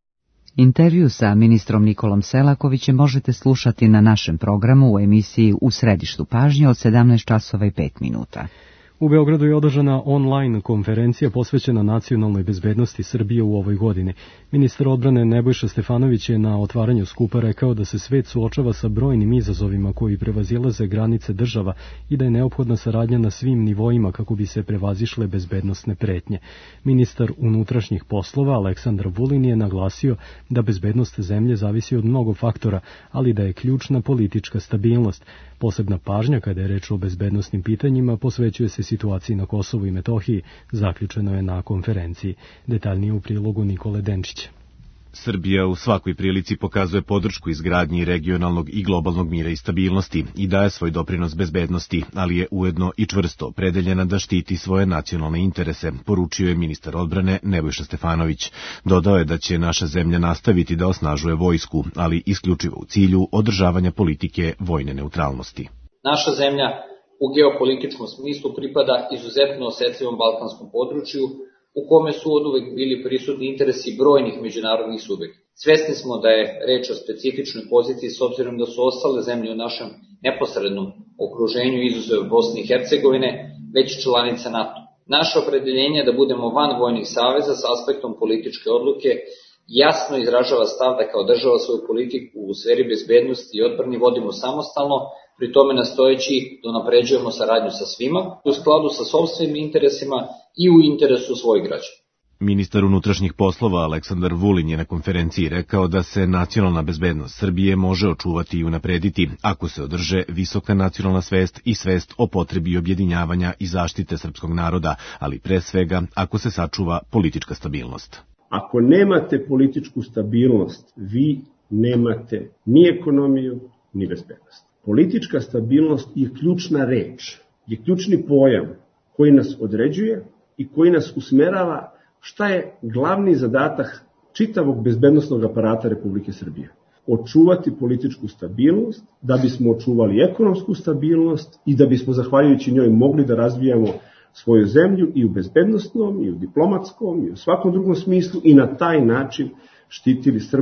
Intervju sa ministrom Nikolom Selakovićem možete slušati na našem programu u emisiji U središtu pažnje od sedamnaest časova i pet minuta. U Beogradu je održana online konferencija posvećena nacionalnoj bezbednosti Srbije u ovoj godini. Ministar odbrane Nebojša Stefanović je na otvaranju skupa rekao da se svet suočava sa brojnim izazovima koji prevazilaze granice država i da je neophodna saradnja na svim nivoima kako bi se prevazišle bezbednosne pretnje. Ministar unutrašnjih poslova Aleksandar Vulin je naglasio da bezbednost zemlje zavisi od mnogo faktora, ali da je ključna politička stabilnost. Posebna pažnja kada je reč o bezbednosnim pitanjima posvećuje se situaciji na Kosovu i Metohiji, zaključeno je na konferenciji. Detaljnije u prilogu Nikole Denčića. Srbija u svakoj prilici pokazuje podršku izgradnji regionalnog i globalnog mira i stabilnosti i daje svoj doprinos bezbednosti, ali je ujedno i čvrsto opredeljena da štiti svoje nacionalne interese, poručio je ministar odbrane Nebojša Stefanović. Dodao je da će naša zemlja nastaviti da osnažuje vojsku, ali isključivo u cilju održavanja politike vojne neutralnosti. Naša zemlja u geopolitičkom smislu pripada izuzetno osetljivom balkanskom području, u kome su oduvek bili prisutni interesi brojnih međunarodnih subjekata. Svesni smo da je reč o specifičnoj poziciji s obzirom da su ostale zemlje u našem neposrednom okruženju izuzev Bosne i Hercegovine već članice NATO. Naše opredeljenje da budemo van vojnih saveza s aspektom političke odluke jasno izražava stav da kao država svoju politiku u sferi bezbednosti i odbrani vodimo samostalno, pri tome nastojeći da unapređujemo saradnju sa svima u skladu sa sopstvenim interesima i u interesu svojih građana. Ministar unutrašnjih poslova Aleksandar Vulin je na konferenciji rekao da se nacionalna bezbednost Srbije može očuvati i unaprediti ako se održe visoka nacionalna svest i svest o potrebi objedinjavanja i zaštite srpskog naroda, ali pre svega ako se sačuva politička stabilnost. Ako nemate političku stabilnost, vi nemate ni ekonomiju, ni bezbednost. Politička stabilnost je ključna reč, je ključni pojam koji nas određuje i koji nas usmerava šta je glavni zadatak čitavog bezbednosnog aparata Republike Srbije. Očuvati političku stabilnost, da bismo očuvali ekonomsku stabilnost i da bismo zahvaljujući njoj mogli da razvijamo svoju zemlju i u bezbednosnom, i u diplomatskom, i u svakom drugom smislu i na taj način štitili Srbe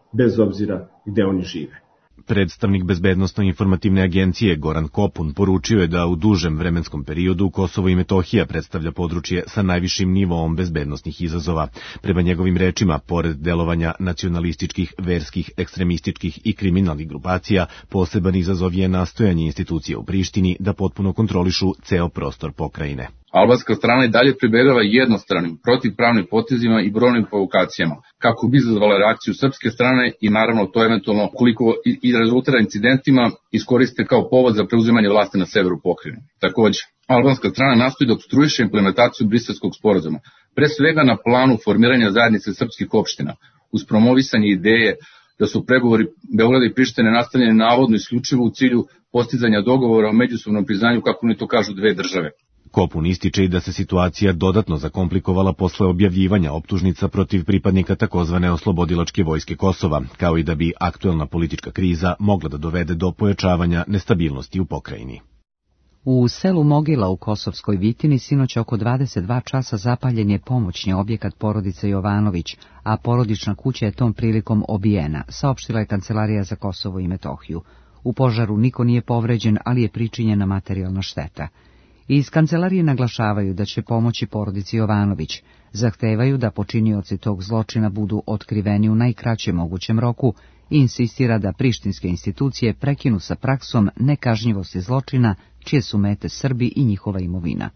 bez obzira gde oni žive. Predstavnik Bezbednosno-informativne agencije Goran Kopun poručio je da u dužem vremenskom periodu Kosovo i Metohija predstavlja područje sa najvišim nivoom bezbednosnih izazova. Prema njegovim rečima, pored delovanja nacionalističkih, verskih, ekstremističkih i kriminalnih grupacija, poseban izazov je nastojanje institucija u Prištini da potpuno kontrolišu ceo prostor pokrajine. Albanska strana i dalje pribegava jednostranim, protivpravnim potezima i brojnim provokacijama, kako bi izazvala reakciju srpske strane i naravno to eventualno, koliko i rezultira incidentima, iskoriste kao povod za preuzimanje vlasti na severu pokrajine. Takođe, albanska strana nastoji da opstruiše implementaciju Briselskog sporazuma, pre svega na planu formiranja zajednice srpskih opština, uz promovisanje ideje da su pregovori Beograda i Prištine nastavljeni navodno isključivo u cilju postizanja dogovora o međusobnom priznanju, kako oni to kažu, dve države. Kopun ističe i da se situacija dodatno zakomplikovala posle objavljivanja optužnica protiv pripadnika takozvane oslobodilačke vojske Kosova, kao i da bi aktuelna politička kriza mogla da dovede do pojačavanja nestabilnosti u pokrajini. U selu Mogila u Kosovskoj Vitini sinoć oko dvadeset dva časa zapaljen je pomoćni objekat porodice Jovanović, a porodična kuća je tom prilikom obijena, saopštila je Kancelarija za Kosovo i Metohiju. U požaru niko nije povređen, ali je pričinjena materijalna šteta. Iz kancelarije naglašavaju da će pomoći porodici Jovanović, zahtevaju da počinioci tog zločina budu otkriveni u najkraćem mogućem roku i insistira da prištinske institucije prekinu sa praksom nekažnjivosti zločina, čije su mete Srbi i njihova imovina.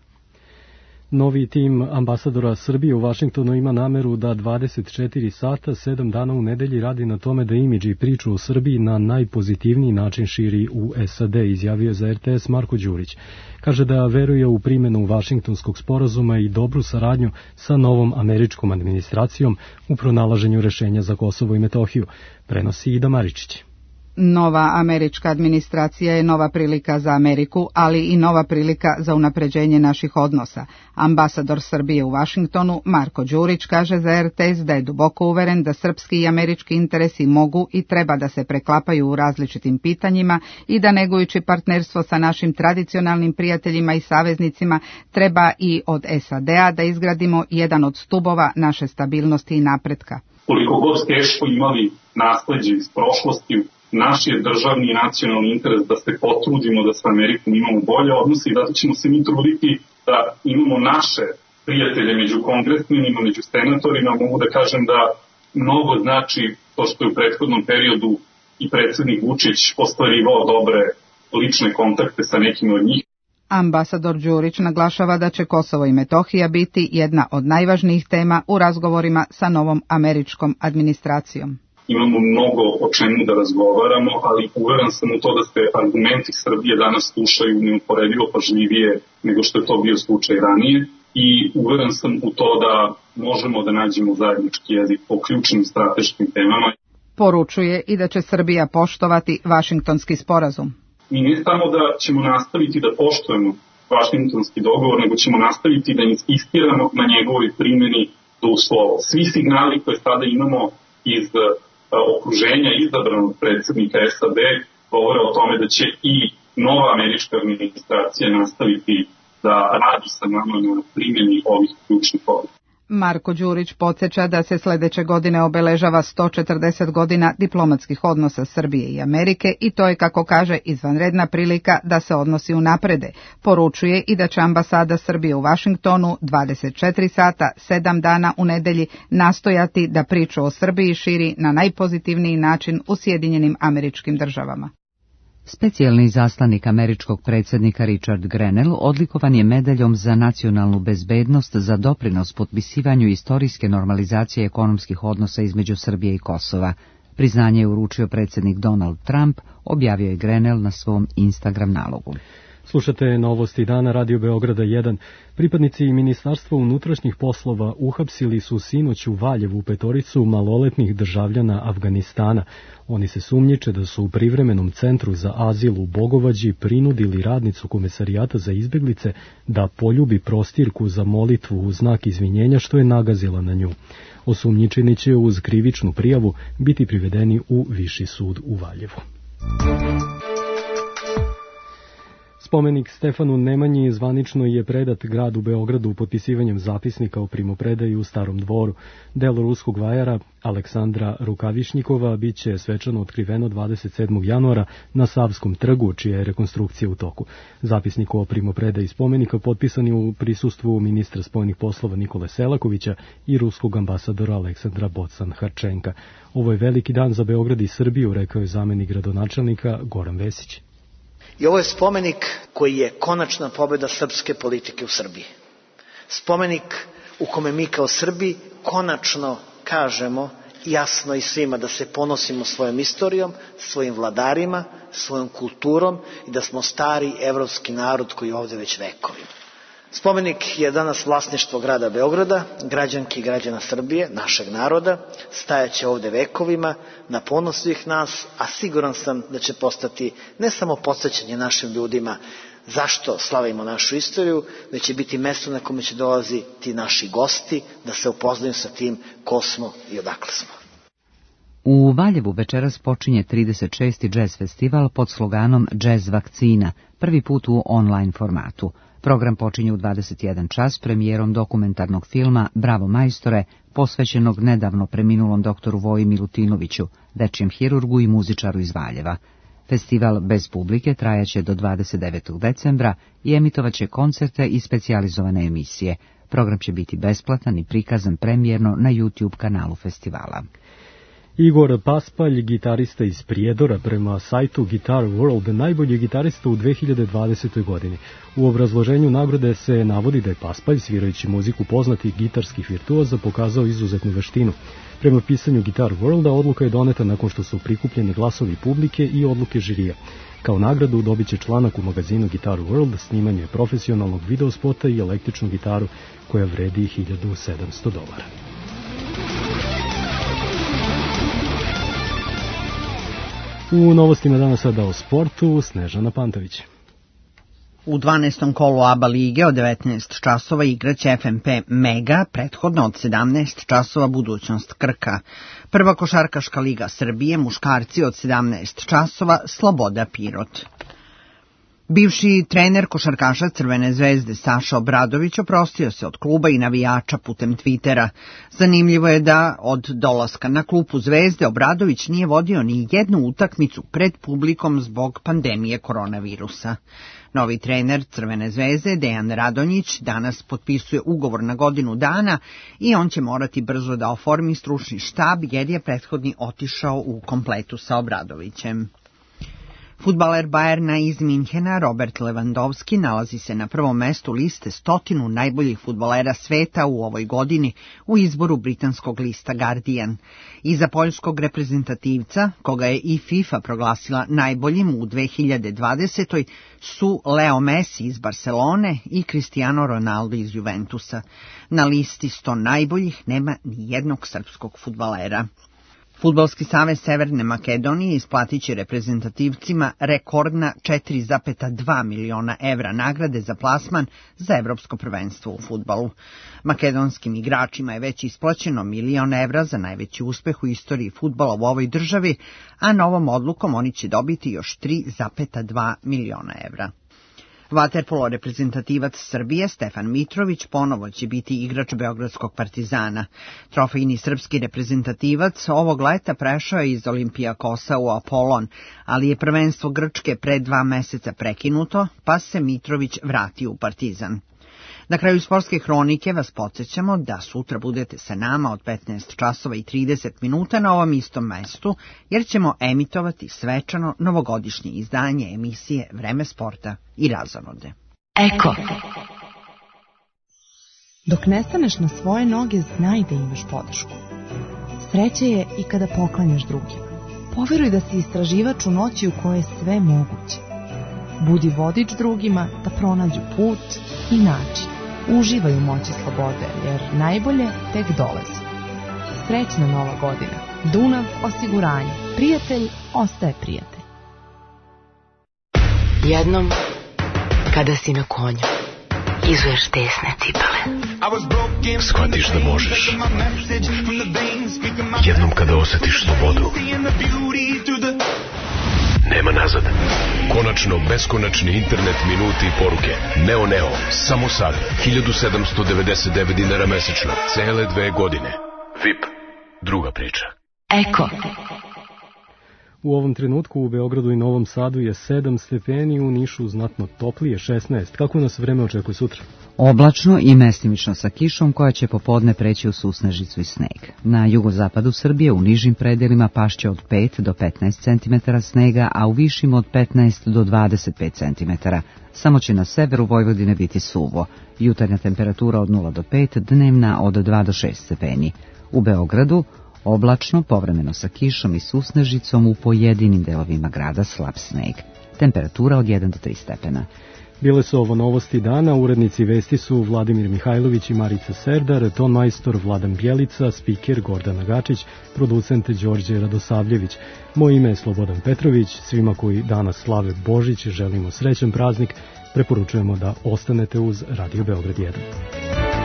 Novi tim ambasadora Srbije u Vašingtonu ima nameru da dvadeset četiri sata, sedam dana u nedelji radi na tome da imidž i priču o Srbiji na najpozitivniji način širi u S A D, izjavio za R T S Marko Đurić. Kaže da veruje u primjenu Vašingtonskog sporazuma i dobru saradnju sa novom američkom administracijom u pronalaženju rešenja za Kosovo i Metohiju, prenosi Ida Maričić. Nova američka administracija je nova prilika za Ameriku, ali i nova prilika za unapređenje naših odnosa. Ambasador Srbije u Vašingtonu, Marko Đurić, kaže za R T S da je duboko uveren da srpski i američki interesi mogu i treba da se preklapaju u različitim pitanjima i da negujući partnerstvo sa našim tradicionalnim prijateljima i saveznicima treba i od S A D-a da izgradimo jedan od stubova naše stabilnosti i napretka. Koliko god teško imali nasleđe iz prošlosti, naš je državni i nacionalni interes da se potrudimo da sa Amerikom imamo bolje odnose i zato ćemo se mi truditi da imamo naše prijatelje među kongresmenima, među senatorima. Mogu da kažem da mnogo znači to što je u prethodnom periodu i predsjednik Vučić ostvarivao dobre lične kontakte sa nekim od njih. Ambasador Đurić naglašava da će Kosovo i Metohija biti jedna od najvažnijih tema u razgovorima sa novom američkom administracijom. Imamo mnogo o čemu da razgovaramo, ali uveren sam u to da se argumenti Srbije danas slušaju neuporedivo pažljivije nego što je to bio slučaj ranije i uveren sam u to da možemo da nađemo zajednički jezik po ključnim strateškim temama. Poručuje i da će Srbija poštovati Vašingtonski sporazum. Mi ne samo da ćemo nastaviti da poštujemo Vašingtonski dogovor, nego ćemo nastaviti da insistiramo na njegovoj primjeni do uslova. Svi signali koje sada imamo iz okruženja izabranog predsjednika S A D govore o tome da će i nova američka administracija nastaviti da radi sa nama na primjeni ovih ključnih odluka. Marko Đurić podsjeća da se sledeće godine obeležava sto četrdeset godina diplomatskih odnosa Srbije i Amerike i to je, kako kaže, izvanredna prilika da se odnosi unaprede. Poručuje i da će ambasada Srbije u Vašingtonu dvadeset četiri sata, sedam dana u nedelji nastojati da priču o Srbiji širi na najpozitivniji način u Sjedinjenim Američkim Državama. Specijalni izaslanik američkog predsjednika Richard Grenell odlikovan je medaljom za nacionalnu bezbednost za doprinos potpisivanju istorijske normalizacije ekonomskih odnosa između Srbije i Kosova. Priznanje je uručio predsjednik Donald Trump, objavio je Grenell na svom Instagram nalogu. Slušate novosti dana Radio Beograda jedan. Pripadnici Ministarstva unutrašnjih poslova uhapsili su sinoć u Valjevu petoricu maloletnih državljana Afganistana. Oni se sumnjiče da su u privremenom centru za azil u Bogovađi prinudili radnicu Komesarijata za izbeglice da poljubi prostirku za molitvu u znak izvinjenja što je nagazila na nju. Osumnjičeni će uz krivičnu prijavu biti privedeni u Viši sud u Valjevu. Spomenik Stefanu Nemanji zvanično je predat gradu Beogradu potpisivanjem zapisnika o primopredaji u Starom dvoru. Delo ruskog vajara Aleksandra Rukavišnjikova biće svečano otkriveno dvadeset sedmog januara na Savskom trgu, čija je rekonstrukcija u toku. Zapisnik o primopredaji spomenika potpisan je u prisustvu ministra spoljnih poslova Nikole Selakovića i ruskog ambasadora Aleksandra Bocan-Harčenka. Ovo je veliki dan za Beograd i Srbiju, rekao je zamenik gradonačelnika Goran Vesić. I ovo je spomenik koji je konačna pobjeda srpske politike u Srbiji. Spomenik u kome mi kao Srbi konačno kažemo jasno i svima da se ponosimo svojom istorijom, svojim vladarima, svojom kulturom i da smo stari evropski narod koji je ovde već vekovima. Spomenik je danas vlasništvo grada Beograda, građanki i građana Srbije, našeg naroda, stajaće ovde vekovima na ponos svih nas, a siguran sam da će postati ne samo podsjećanje našim ljudima zašto slavimo našu istoriju, da će biti mesto na kome će dolaziti naši gosti, da se upoznaju sa tim ko smo i odakle smo. U Valjevu večeras počinje trideset šesti džez festival pod sloganom Džez vakcina, prvi put u online formatu. Program počinje u dvadeset jedan čas premijerom dokumentarnog filma Bravo majstore, posvećenog nedavno preminulom doktoru Voji Milutinoviću, dečijem hirurgu i muzičaru iz Valjeva. Festival bez publike trajaće do dvadeset devetog decembra i emitovaće koncerte i specijalizovane emisije. Program će biti besplatan i prikazan premijerno na YouTube kanalu festivala. Igor Paspalj, gitarista iz Prijedora, prema sajtu Guitar World, najbolji gitarista u dve hiljade dvadesetoj godini. U obrazloženju nagrade se navodi da je Paspalj, svirajući muziku poznatih gitarskih virtuoza, pokazao izuzetnu veštinu. Prema pisanju Guitar Worlda, odluka je doneta nakon što su prikupljeni glasovi publike i odluke žirija. Kao nagradu dobit će članak u magazinu Guitar World, snimanje profesionalnog videospota i električnu gitaru koja vredi hiljadu sedamsto dolara. U novostima danas sada o sportu, Snežana Pantović. U dvanaestom kolu A B A lige od devetnaest časova igraće F M P Mega, prethodno od sedamnaest časova Budućnost Krka. Prva košarkaška liga Srbije, muškarci od sedamnaest časova, Sloboda Pirot. Bivši trener košarkaša Crvene zvezde Saša Obradović oprostio se od kluba i navijača putem Twittera. Zanimljivo je da od dolaska na klupu Zvezde Obradović nije vodio ni jednu utakmicu pred publikom zbog pandemije koronavirusa. Novi trener Crvene zvezde, Dejan Radonjić, danas potpisuje ugovor na godinu dana i on će morati brzo da oformi stručni štab jer je prethodni otišao u kompletu sa Obradovićem. Fudbaler Bajerna iz Minhena, Robert Lewandowski, nalazi se na prvom mestu liste stotinu najboljih fudbalera sveta u ovoj godini u izboru britanskog lista Guardian. Iza poljskog reprezentativca, koga je i FIFA proglasila najboljim u dve hiljade dvadesetoj, su Leo Messi iz Barcelone i Cristiano Ronaldo iz Juventusa. Na listi sto najboljih nema ni jednog srpskog fudbalera. Fudbalski savez Severne Makedonije isplatit će reprezentativcima rekordna četiri zarez dva miliona evra nagrade za plasman za evropsko prvenstvo u fudbalu. Makedonskim igračima je već isplaćeno milion evra za najveći uspeh u istoriji fudbala u ovoj državi, a novom odlukom oni će dobiti još tri zarez dva miliona evra. Vaterpolo reprezentativac Srbije Stefan Mitrović ponovo će biti igrač Beogradskog Partizana. Trofejni srpski reprezentativac ovog leta prešao je iz Olimpijakosa u Apolon, ali je prvenstvo Grčke pre dva meseca prekinuto, pa se Mitrović vratio u Partizan. Na kraju sportske hronike vas podsjećamo da sutra budete sa nama od petnaest časova i trideset minuta na ovom istom mestu, jer ćemo emitovati svečano novogodišnje izdanje emisije Vreme sporta i razonode. Eko. Dok ne staneš na svoje noge, znaj da imaš podršku. Sreće je i kada poklanjaš drugima. Poveruj da si istraživač u noći u kojoj je sve moguće. Budi vodič drugima da pronađu put i način. Uživaj u moći slobode, jer najbolje tek dolazi. Srećna nova godina. Dunav osiguranje. Prijatelj ostaje prijatelj. Jednom, kada si na konju, izuješ tesne cipele. Shvatiš da možeš. Jednom kada osjetiš slobodu, nema nazad. Konačno beskonačni internet, minuti i poruke. Neo Neo, samo sad, hiljadu sedamsto devedeset devet dinara mesečno, cele dve godine. V I P, druga priča. Eko. U ovom trenutku u Beogradu i Novom Sadu je sedam stepeni, u Nišu znatno toplije šesnaest. Kako nas vreme očekuje sutra? Oblačno i mestimično sa kišom koja će popodne preći u susnežicu i sneg. Na jugozapadu Srbije u nižim predelima pašće od pet do petnaest centimetara snega, a u višim od petnaest do dvadeset pet centimetara. Samo će na severu Vojvodine biti suvo. Jutarnja temperatura od nula do pet, dnevna od dva do šest stepeni. U Beogradu oblačno, povremeno sa kišom i susnežicom, u pojedinim delovima grada slab sneg. Temperatura od jedan do tri stepena. Bile su ovo novosti dana, urednici vesti su Vladimir Mihajlović i Marica Serdar, ton majstor Vladan Bjelica, spiker Gordana Gačić, producent Đorđe Radosavljević. Moje ime je Slobodan Petrović, svima koji danas slave Božić želimo srećan praznik, preporučujemo da ostanete uz Radio Beograd jedan.